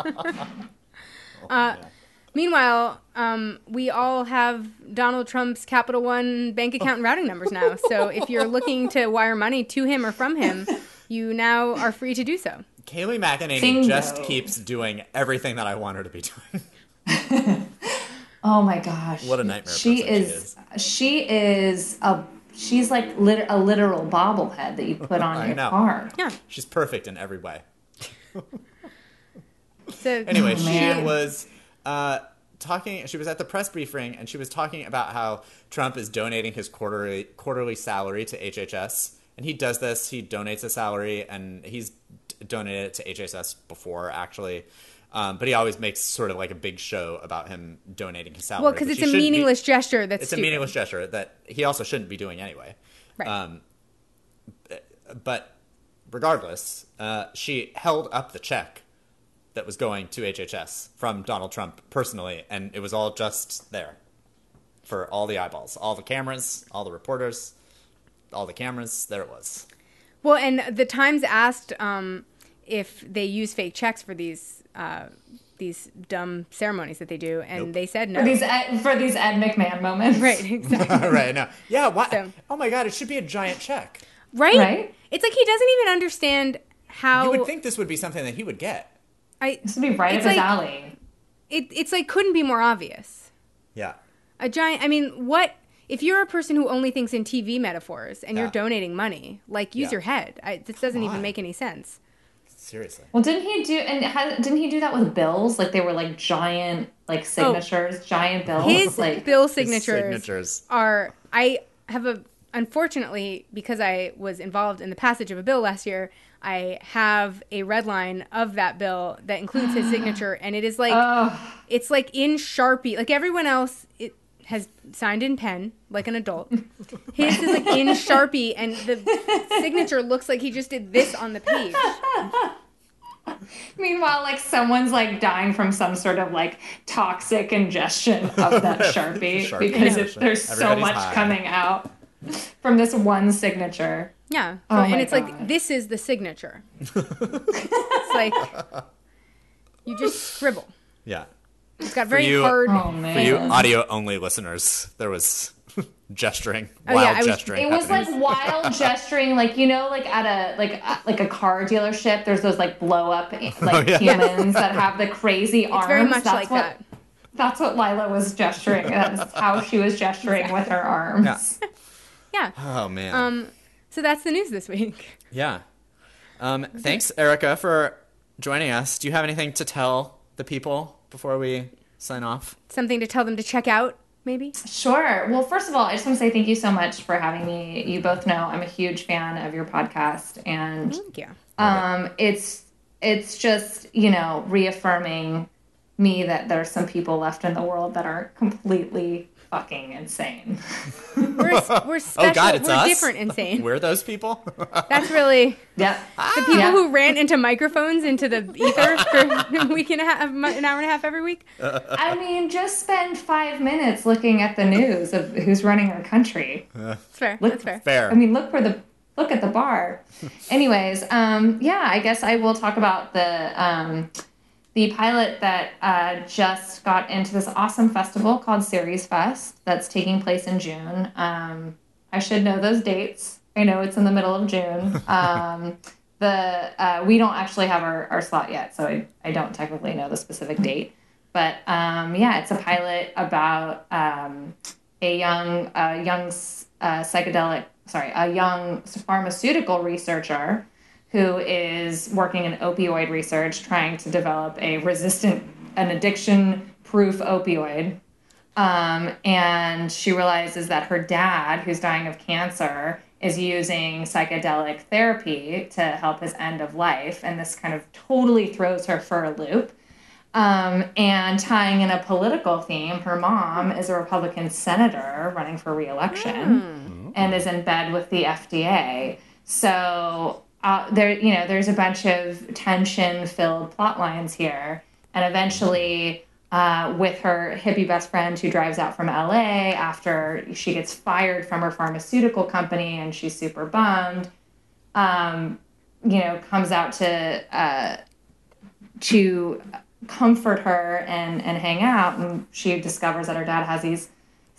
Meanwhile, we all have Donald Trump's Capital One bank account and routing numbers now. So if you're looking to wire money to him or from him, you now are free to do so. Kayleigh McEnany Bingo. just keeps doing everything that I want her to be doing. Oh my gosh, What a nightmare she person is. She is she's like a literal bobblehead that you put on I your know. car. Yeah. She's perfect in every way. So Anyway, Oh, she man. was talking. She was at the press briefing, and she was talking about how Trump is donating his quarterly salary to HHS, and he does this. He donates a salary, and he's donated it to HHS before, actually. But he always makes sort of like a big show about him donating his salary. well, because which it's he a shouldn't be- meaningless gesture. That's It's stupid. a meaningless gesture that he also shouldn't be doing anyway. Right. But regardless, she held up the check that was going to HHS from Donald Trump personally, and it was all just there for all the eyeballs, all the cameras, all the reporters, all the cameras. There it was. Well, and the Times asked if they use fake checks for these dumb ceremonies that they do, and Nope. they said no. For these Ed McMahon moments, Right, exactly. Right now, yeah. Why? So- Oh my God! It should be a giant check. Right? Right? It's like he doesn't even understand how. You would think this would be something that he would get. This would be right up It's his like- alley. It's like couldn't be more obvious. Yeah. A giant. I mean, what if you're a person who only thinks in TV metaphors and you're Yeah. donating money? Like, use Yeah. your head. This doesn't Come even on. make any sense. Seriously. Well, didn't he do that with bills? Like they were like giant, like signatures, giant bills. His like bill His signatures are. I have unfortunately, because I was involved in the passage of a bill last year, I have a red line of that bill that includes his signature, and it is like it's like in Sharpie. Like everyone else, it has signed in pen like an adult. His is like in Sharpie, and the signature looks like he just did this on the page. Meanwhile, like someone's like dying from some sort of like toxic ingestion of that Sharpie, Sharpie because ingestion. there's so Everybody's much high. coming out. from this one signature. Yeah. Oh and my it's God. like, this is the signature. It's like, you just scribble. Yeah. It's got very you- hard. Oh man. For you audio-only listeners, there was gesturing, Oh, wild yeah, I was- gesturing. It was happening. like wild gesturing, like like at a car dealership. There's those like blow up humans that have the crazy arms. It's very much That's like what, that. That's what Lila was gesturing. That's how she was gesturing with her arms. Yeah. Yeah. Oh man. So that's the news this week. Yeah. Thanks, Erica, for joining us. Do you have anything to tell the people before we sign off? Something to tell them to check out, maybe? Sure. Well, first of all, I just want to say thank you so much for having me. You both know I'm a huge fan of your podcast, and Thank you. it's just reaffirming me that there's some people left in the world that are completely fucking insane. We're special. Oh God, it's we're us. different insane. We're those people. That's really Yep. the people who rant into microphones into the ether for a week and a half, an hour and a half every week. I mean, just spend 5 minutes looking at the news of who's running our country. That's fair. Look- That's fair. Fair. I mean, look at the bar. Anyways, I guess I will talk about the pilot that just got into this awesome festival called Series Fest that's taking place in June. I should know those dates. I know it's in the middle of June. We don't actually have our slot yet, so I don't technically know the specific date. But it's a pilot about a young pharmaceutical researcher who is working in opioid research, trying to develop an addiction-proof opioid. And she realizes that her dad, who's dying of cancer, is using psychedelic therapy to help his end of life. And this kind of totally throws her for a loop. And tying in a political theme, her mom is a Republican senator running for re-election and is in bed with the FDA. So there's a bunch of tension-filled plot lines here. And eventually, with her hippie best friend who drives out from LA after she gets fired from her pharmaceutical company and she's super bummed, comes out to comfort her and hang out. And she discovers that her dad has these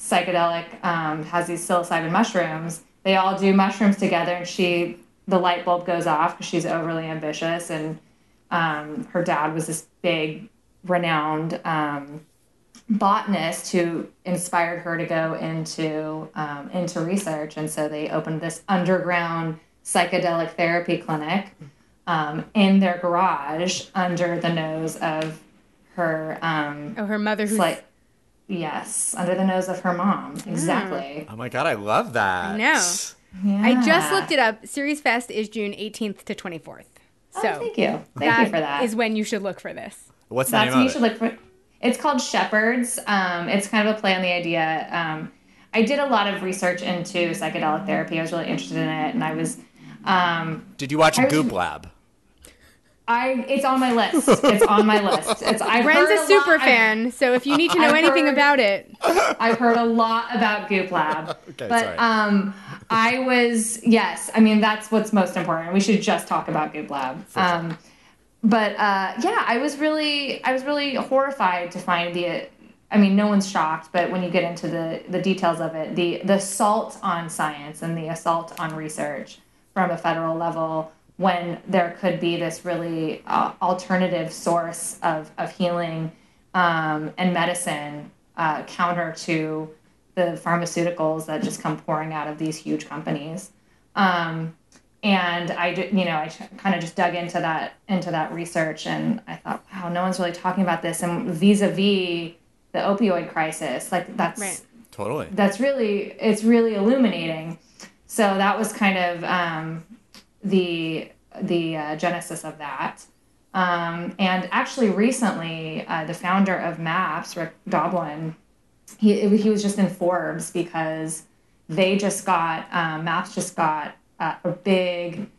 psilocybin mushrooms. They all do mushrooms together, and the light bulb goes off because she's overly ambitious. And her dad was this big, renowned botanist who inspired her to go into research. And so they opened this underground psychedelic therapy clinic in their garage under the nose of her her mother who's yes, under the nose of her mom. Exactly. Oh my God, I love that. I know. Yeah. I just looked it up. Series Fest is June 18th to 24th. So Thank you. Thank you for that. Is when you should look for this. What's the That's name when of you it? should look for. It's called Shepherds. It's kind of a play on the idea. I did a lot of research into psychedelic therapy. I was really interested in it, and I was. Did you watch I was- Goop Lab? It's on my list. It's on my list. I've Bren's heard a super lot- fan, so if you need to know I've anything heard- about it, I've heard a lot about Goop Lab. Okay, but sorry. I was I mean that's what's most important. We should just talk about Goop Lab. Sure. I was really horrified to find no one's shocked, but when you get into the details of it, the assault on science and the assault on research from a federal level, when there could be this really alternative source of healing and medicine counter to the pharmaceuticals that just come pouring out of these huge companies. And I kind of just dug into that research, and I thought, wow, no one's really talking about this. And vis-a-vis the opioid crisis, like that's Right. Totally. it's really illuminating. So that was kind of the genesis of that. And actually, recently, the founder of MAPS, Rick Doblin, he was just in Forbes because they just got MAPS just got a big.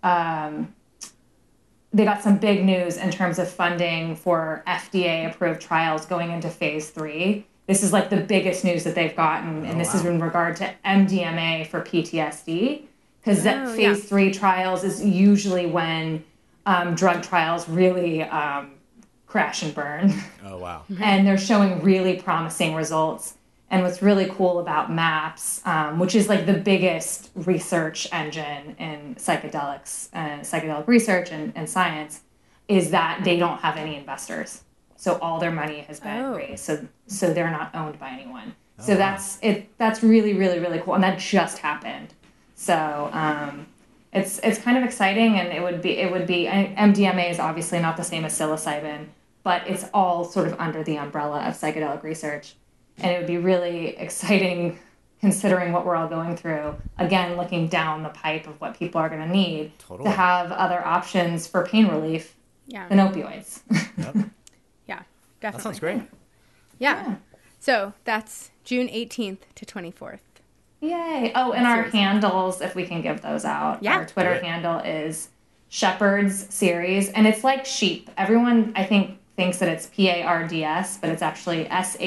They got some big news in terms of funding for FDA-approved trials going into phase 3 this is like the biggest news that they've gotten, and this is in regard to MDMA for PTSD, because that phase 3 trials is usually when drug trials really crash and burn. Oh, wow. And they're showing really promising results. And what's really cool about MAPS, which is like the biggest research engine in psychedelics and psychedelic research and science, is that they don't have any investors. So all their money has been raised. So they're not owned by anyone. So that's really, really, really cool. And that just happened. So it's kind of exciting, and it would be MDMA is obviously not the same as psilocybin, but it's all sort of under the umbrella of psychedelic research. And it would be really exciting, considering what we're all going through, again, looking down the pipe of what people are going to need, to have other options for pain relief than opioids. Yep. Yeah, definitely. That sounds great. Yeah. So that's June 18th to 24th. Yay. Oh, and our handles, if we can give those out. Yeah. Our Twitter handle is Shepherd's Series, and it's like sheep. Everyone, I think, thinks that it's PARDS, but it's actually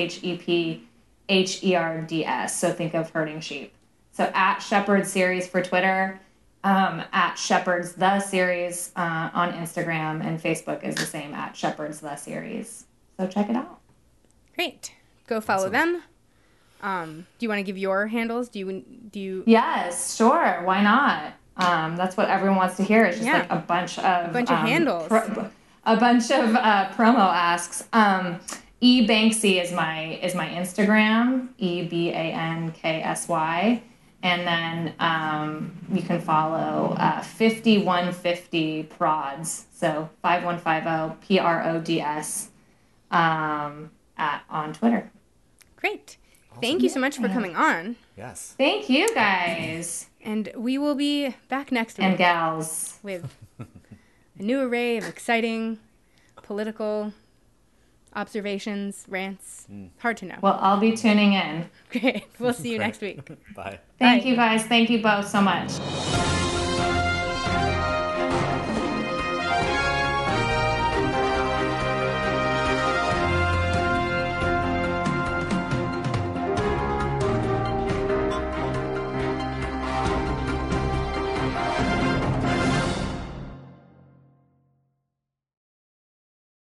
SHEPHERDS. So think of herding sheep. So at Shepherd's Series for Twitter, at Shepherd's The Series on Instagram, and Facebook is the same, at Shepherd's The Series. So check it out. Great. Go follow them. Do you want to give your handles? Do you? Yes, sure. Why not? That's what everyone wants to hear. It's just like a bunch of handles. A bunch of promo asks. eBanksy is my Instagram, EBANKSY, and then you can follow 5150 Prods, so 5150 PRODS on Twitter. Great. Awesome. Thank you so much for coming on. Yes. Thank you, guys. And we will be back next week. And gals. With a new array of exciting political observations, rants. Hard to know. Well, I'll be tuning in. Great. We'll see you next week. Bye. Thank you, guys. Thank you both so much.